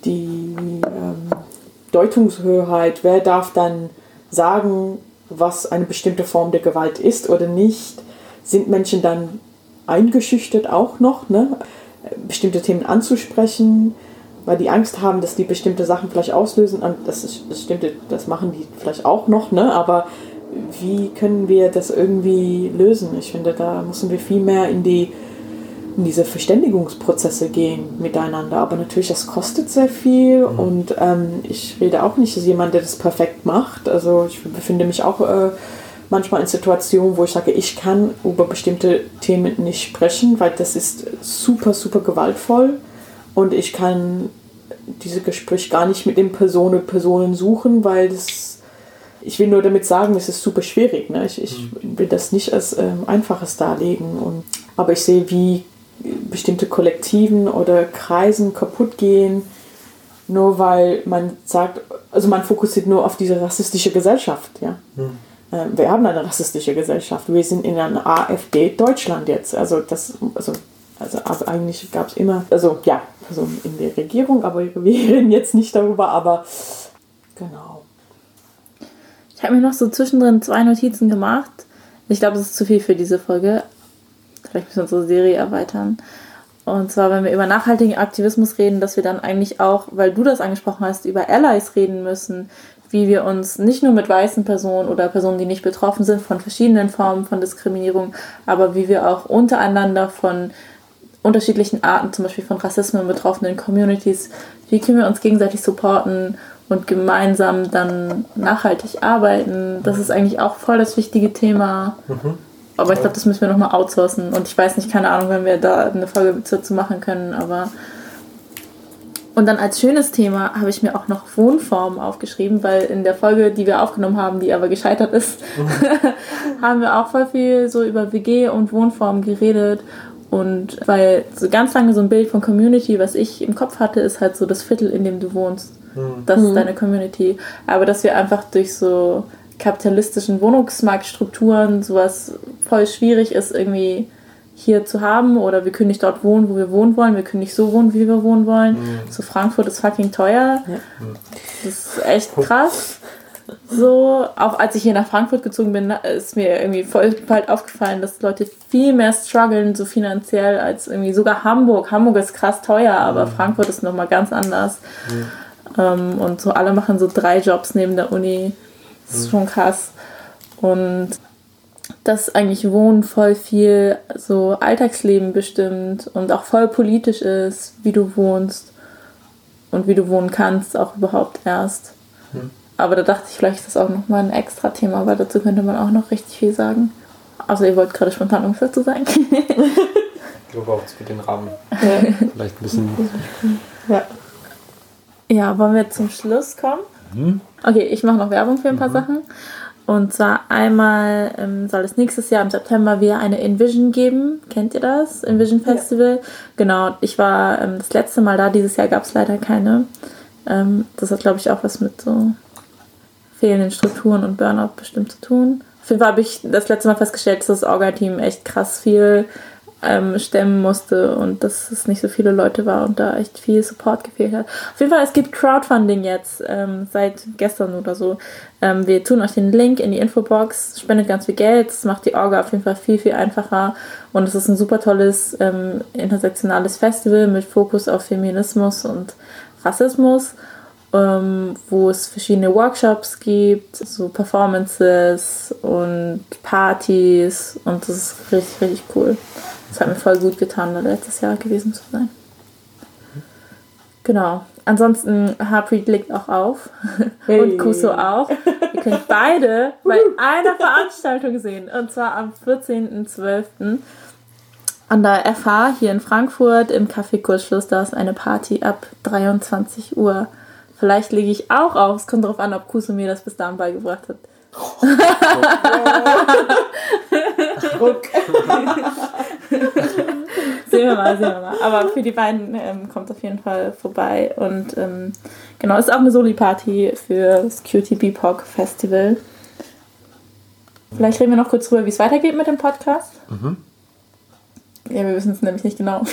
Deutungshoheit, wer darf dann sagen, was eine bestimmte Form der Gewalt ist oder nicht. Sind Menschen dann eingeschüchtert auch noch, ne? Bestimmte Themen anzusprechen, weil die Angst haben, dass die bestimmte Sachen vielleicht auslösen. Und das machen die vielleicht auch noch, ne? Aber wie können wir das irgendwie lösen? Ich finde, da müssen wir viel mehr in diese Verständigungsprozesse gehen miteinander. Aber natürlich, das kostet sehr viel und ich rede auch nicht als jemand, der das perfekt macht. Also ich befinde mich auch manchmal in Situationen, wo ich sage, ich kann über bestimmte Themen nicht sprechen, weil das ist super, super gewaltvoll und ich kann diese Gespräche gar nicht mit den Personen suchen, weil ich will nur damit sagen, es ist super schwierig. Ne? Ich will das nicht als Einfaches darlegen. Aber ich sehe, wie bestimmte Kollektiven oder Kreisen kaputt gehen, nur weil man sagt, also man fokussiert nur auf diese rassistische Gesellschaft. Ja? Wir haben eine rassistische Gesellschaft. Wir sind in einer AfD Deutschland jetzt. Also eigentlich gab es immer, also in der Regierung, aber wir reden jetzt nicht darüber, aber genau. Ich habe mir noch so zwischendrin 2 Notizen gemacht. Ich glaube, das ist zu viel für diese Folge. Vielleicht müssen wir unsere Serie erweitern. Und zwar, wenn wir über nachhaltigen Aktivismus reden, dass wir dann eigentlich auch, weil du das angesprochen hast, über Allies reden müssen, wie wir uns nicht nur mit weißen Personen oder Personen, die nicht betroffen sind von verschiedenen Formen von Diskriminierung, aber wie wir auch untereinander von unterschiedlichen Arten, zum Beispiel von Rassismus betroffenen Communities, wie können wir uns gegenseitig supporten und gemeinsam dann nachhaltig arbeiten. Das ist eigentlich auch voll das wichtige Thema. Aber ich glaube, das müssen wir nochmal outsourcen. Und ich weiß nicht, keine Ahnung, wenn wir da eine Folge dazu machen können, aber... Und dann als schönes Thema habe ich mir auch noch Wohnformen aufgeschrieben, weil in der Folge, die wir aufgenommen haben, die aber gescheitert ist, haben wir auch voll viel so über WG und Wohnformen geredet. Und weil so ganz lange so ein Bild von Community, was ich im Kopf hatte, ist halt so das Viertel, in dem du wohnst. Das ist deine Community. Aber dass wir einfach durch so kapitalistischen Wohnungsmarktstrukturen sowas voll schwierig ist, irgendwie hier zu haben, oder wir können nicht dort wohnen, wo wir wohnen wollen, wir können nicht so wohnen, wie wir wohnen wollen. So, Frankfurt ist fucking teuer. Ja. Das ist echt krass. So, auch als ich hier nach Frankfurt gezogen bin, ist mir irgendwie voll bald aufgefallen, dass Leute viel mehr strugglen, so finanziell, als irgendwie sogar Hamburg. Hamburg ist krass teuer, aber Frankfurt ist nochmal ganz anders. Und so alle machen so 3 Jobs neben der Uni. Das ist schon krass. Und dass eigentlich Wohnen voll viel so Alltagsleben bestimmt und auch voll politisch ist, wie du wohnst und wie du wohnen kannst, auch überhaupt erst. Aber da dachte ich, vielleicht ist das auch nochmal ein extra Thema, weil dazu könnte man auch noch richtig viel sagen. Also ihr wollt gerade spontan irgendwas dazu sagen. Ich glaube auch, es wird den Rahmen vielleicht ein bisschen... Ja, wollen wir zum Schluss kommen? Okay, ich mache noch Werbung für ein paar Sachen. Und zwar einmal soll es nächstes Jahr im September wieder eine Envision geben. Kennt ihr das? Envision Festival. Ja. Genau, ich war das letzte Mal da. Dieses Jahr gab es leider keine. Das hat, glaube ich, auch was mit so fehlenden Strukturen und Burnout bestimmt zu tun. Auf jeden Fall habe ich das letzte Mal festgestellt, dass das Orga-Team echt krass viel stemmen musste und dass es nicht so viele Leute war und da echt viel Support gefehlt hat. Auf jeden Fall, es gibt Crowdfunding jetzt, seit gestern oder so. Wir tun euch den Link in die Infobox, spendet ganz viel Geld, das macht die Orga auf jeden Fall viel, viel einfacher und es ist ein super tolles intersektionales Festival mit Fokus auf Feminismus und Rassismus wo es verschiedene Workshops gibt, so Performances und Partys und das ist richtig, richtig cool. Das hat mir voll gut getan, letztes Jahr gewesen zu sein. Genau. Ansonsten, Harpreet legt auch auf und Kuso auch. Ihr könnt beide bei einer Veranstaltung sehen und zwar am 14.12. an der FH hier in Frankfurt im Café Kurzschluss. Da ist eine Party ab 23 Uhr. Vielleicht lege ich auch auf. Es kommt darauf an, ob Kuso mir das bis dahin beigebracht hat. Sehen wir mal. Aber für die beiden kommt auf jeden Fall vorbei. Und genau, ist auch eine Soli-Party für das Cutie BIPOC Festival. Vielleicht reden wir noch kurz drüber, wie es weitergeht mit dem Podcast. Mhm. Ja, wir wissen es nämlich nicht genau.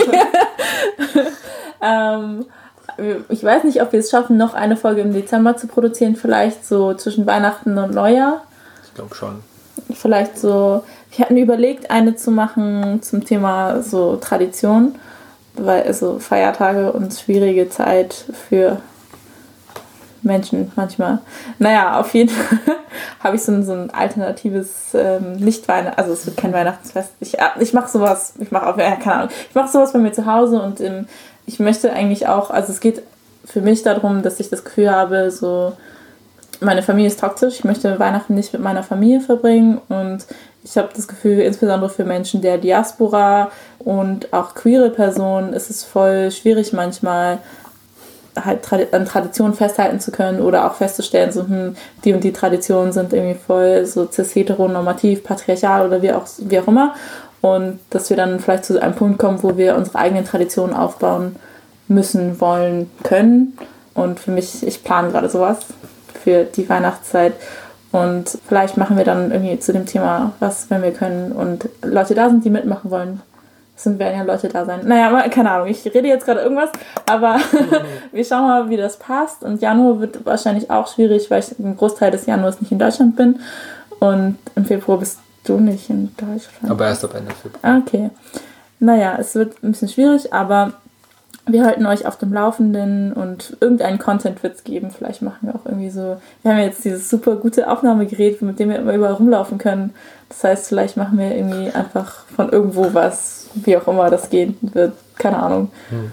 Ich weiß nicht, ob wir es schaffen, noch eine Folge im Dezember zu produzieren. Vielleicht so zwischen Weihnachten und Neujahr. Ich glaube schon. Vielleicht so, wir hatten überlegt, eine zu machen zum Thema so Tradition, weil also Feiertage und schwierige Zeit für Menschen manchmal. Naja, auf jeden Fall habe ich so ein alternatives Nicht-Weihnachten, also es wird kein Weihnachtsfest. Ich mache sowas, keine Ahnung, ich mache sowas bei mir zu Hause und ich möchte eigentlich auch, also es geht für mich darum, dass ich das Gefühl habe, so meine Familie ist toxisch, ich möchte Weihnachten nicht mit meiner Familie verbringen und ich habe das Gefühl, insbesondere für Menschen der Diaspora und auch queere Personen ist es voll schwierig manchmal, halt an Traditionen festhalten zu können oder auch festzustellen, so die und die Traditionen sind irgendwie voll so cis-heteronormativ, patriarchal oder wie auch immer. Und dass wir dann vielleicht zu einem Punkt kommen, wo wir unsere eigenen Traditionen aufbauen müssen, wollen, können. Und für mich, ich plane gerade sowas für die Weihnachtszeit. Und vielleicht machen wir dann irgendwie zu dem Thema was, wenn wir können. Und Leute da sind, die mitmachen wollen. Werden ja Leute da sein. Naja, keine Ahnung, ich rede jetzt gerade irgendwas, aber wir schauen mal, wie das passt. Und Januar wird wahrscheinlich auch schwierig, weil ich einen Großteil des Januars nicht in Deutschland bin. Und im Februar bist du nicht in Deutschland. Aber erst ab Ende Februar. Okay. Naja, es wird ein bisschen schwierig, aber wir halten euch auf dem Laufenden und irgendeinen Content wird es geben. Vielleicht machen wir auch irgendwie so, wir haben jetzt dieses super gute Aufnahmegerät, mit dem wir immer überall rumlaufen können. Das heißt, vielleicht machen wir irgendwie einfach von irgendwo was, wie auch immer das gehen wird. Keine Ahnung.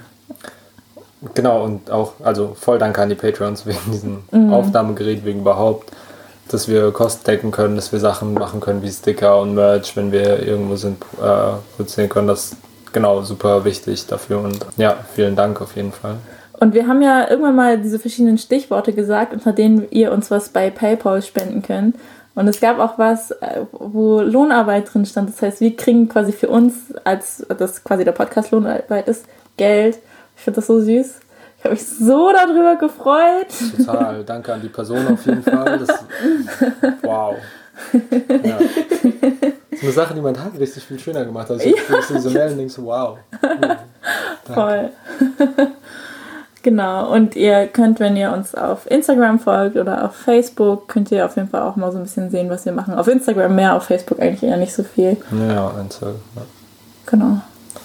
Genau, und auch, also voll Dank an die Patreons wegen diesem Aufnahmegerät, wegen überhaupt, dass wir Kosten decken können, dass wir Sachen machen können wie Sticker und Merch, wenn wir irgendwo sind, produzieren können. Das ist genau super wichtig dafür und ja, vielen Dank auf jeden Fall. Und wir haben ja irgendwann mal diese verschiedenen Stichworte gesagt, unter denen ihr uns was bei PayPal spenden könnt. Und es gab auch was, wo Lohnarbeit drin stand. Das heißt, wir kriegen quasi für uns, als das quasi der Podcast Lohnarbeit ist, Geld. Ich finde das so süß. Ich habe mich so darüber gefreut. Total. Danke an die Person auf jeden Fall. Wow. Ja. Das ist eine Sache, die mein Tag richtig viel schöner gemacht hat. Ich so Mail und denke so, wow. Voll. Genau, und ihr könnt, wenn ihr uns auf Instagram folgt oder auf Facebook, könnt ihr auf jeden Fall auch mal so ein bisschen sehen, was wir machen. Auf Instagram mehr, auf Facebook eigentlich eher nicht so viel. Ja, Instagram. Ja. Genau.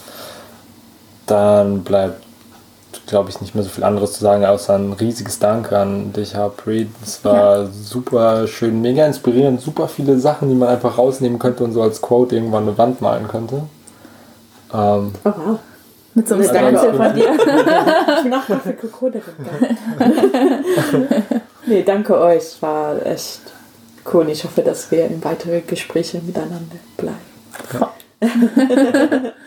Dann bleibt, glaube ich, nicht mehr so viel anderes zu sagen, außer ein riesiges Dank an dich, Harpreet. Es war super schön, mega inspirierend, super viele Sachen, die man einfach rausnehmen könnte und so als Quote irgendwann eine Wand malen könnte. Oh wow. Mit so einem Stencil von dir. Ich bin auch mal für Krokodilin. Nee, danke euch. War echt cool. Ich hoffe, dass wir in weitere Gespräche miteinander bleiben. Ja.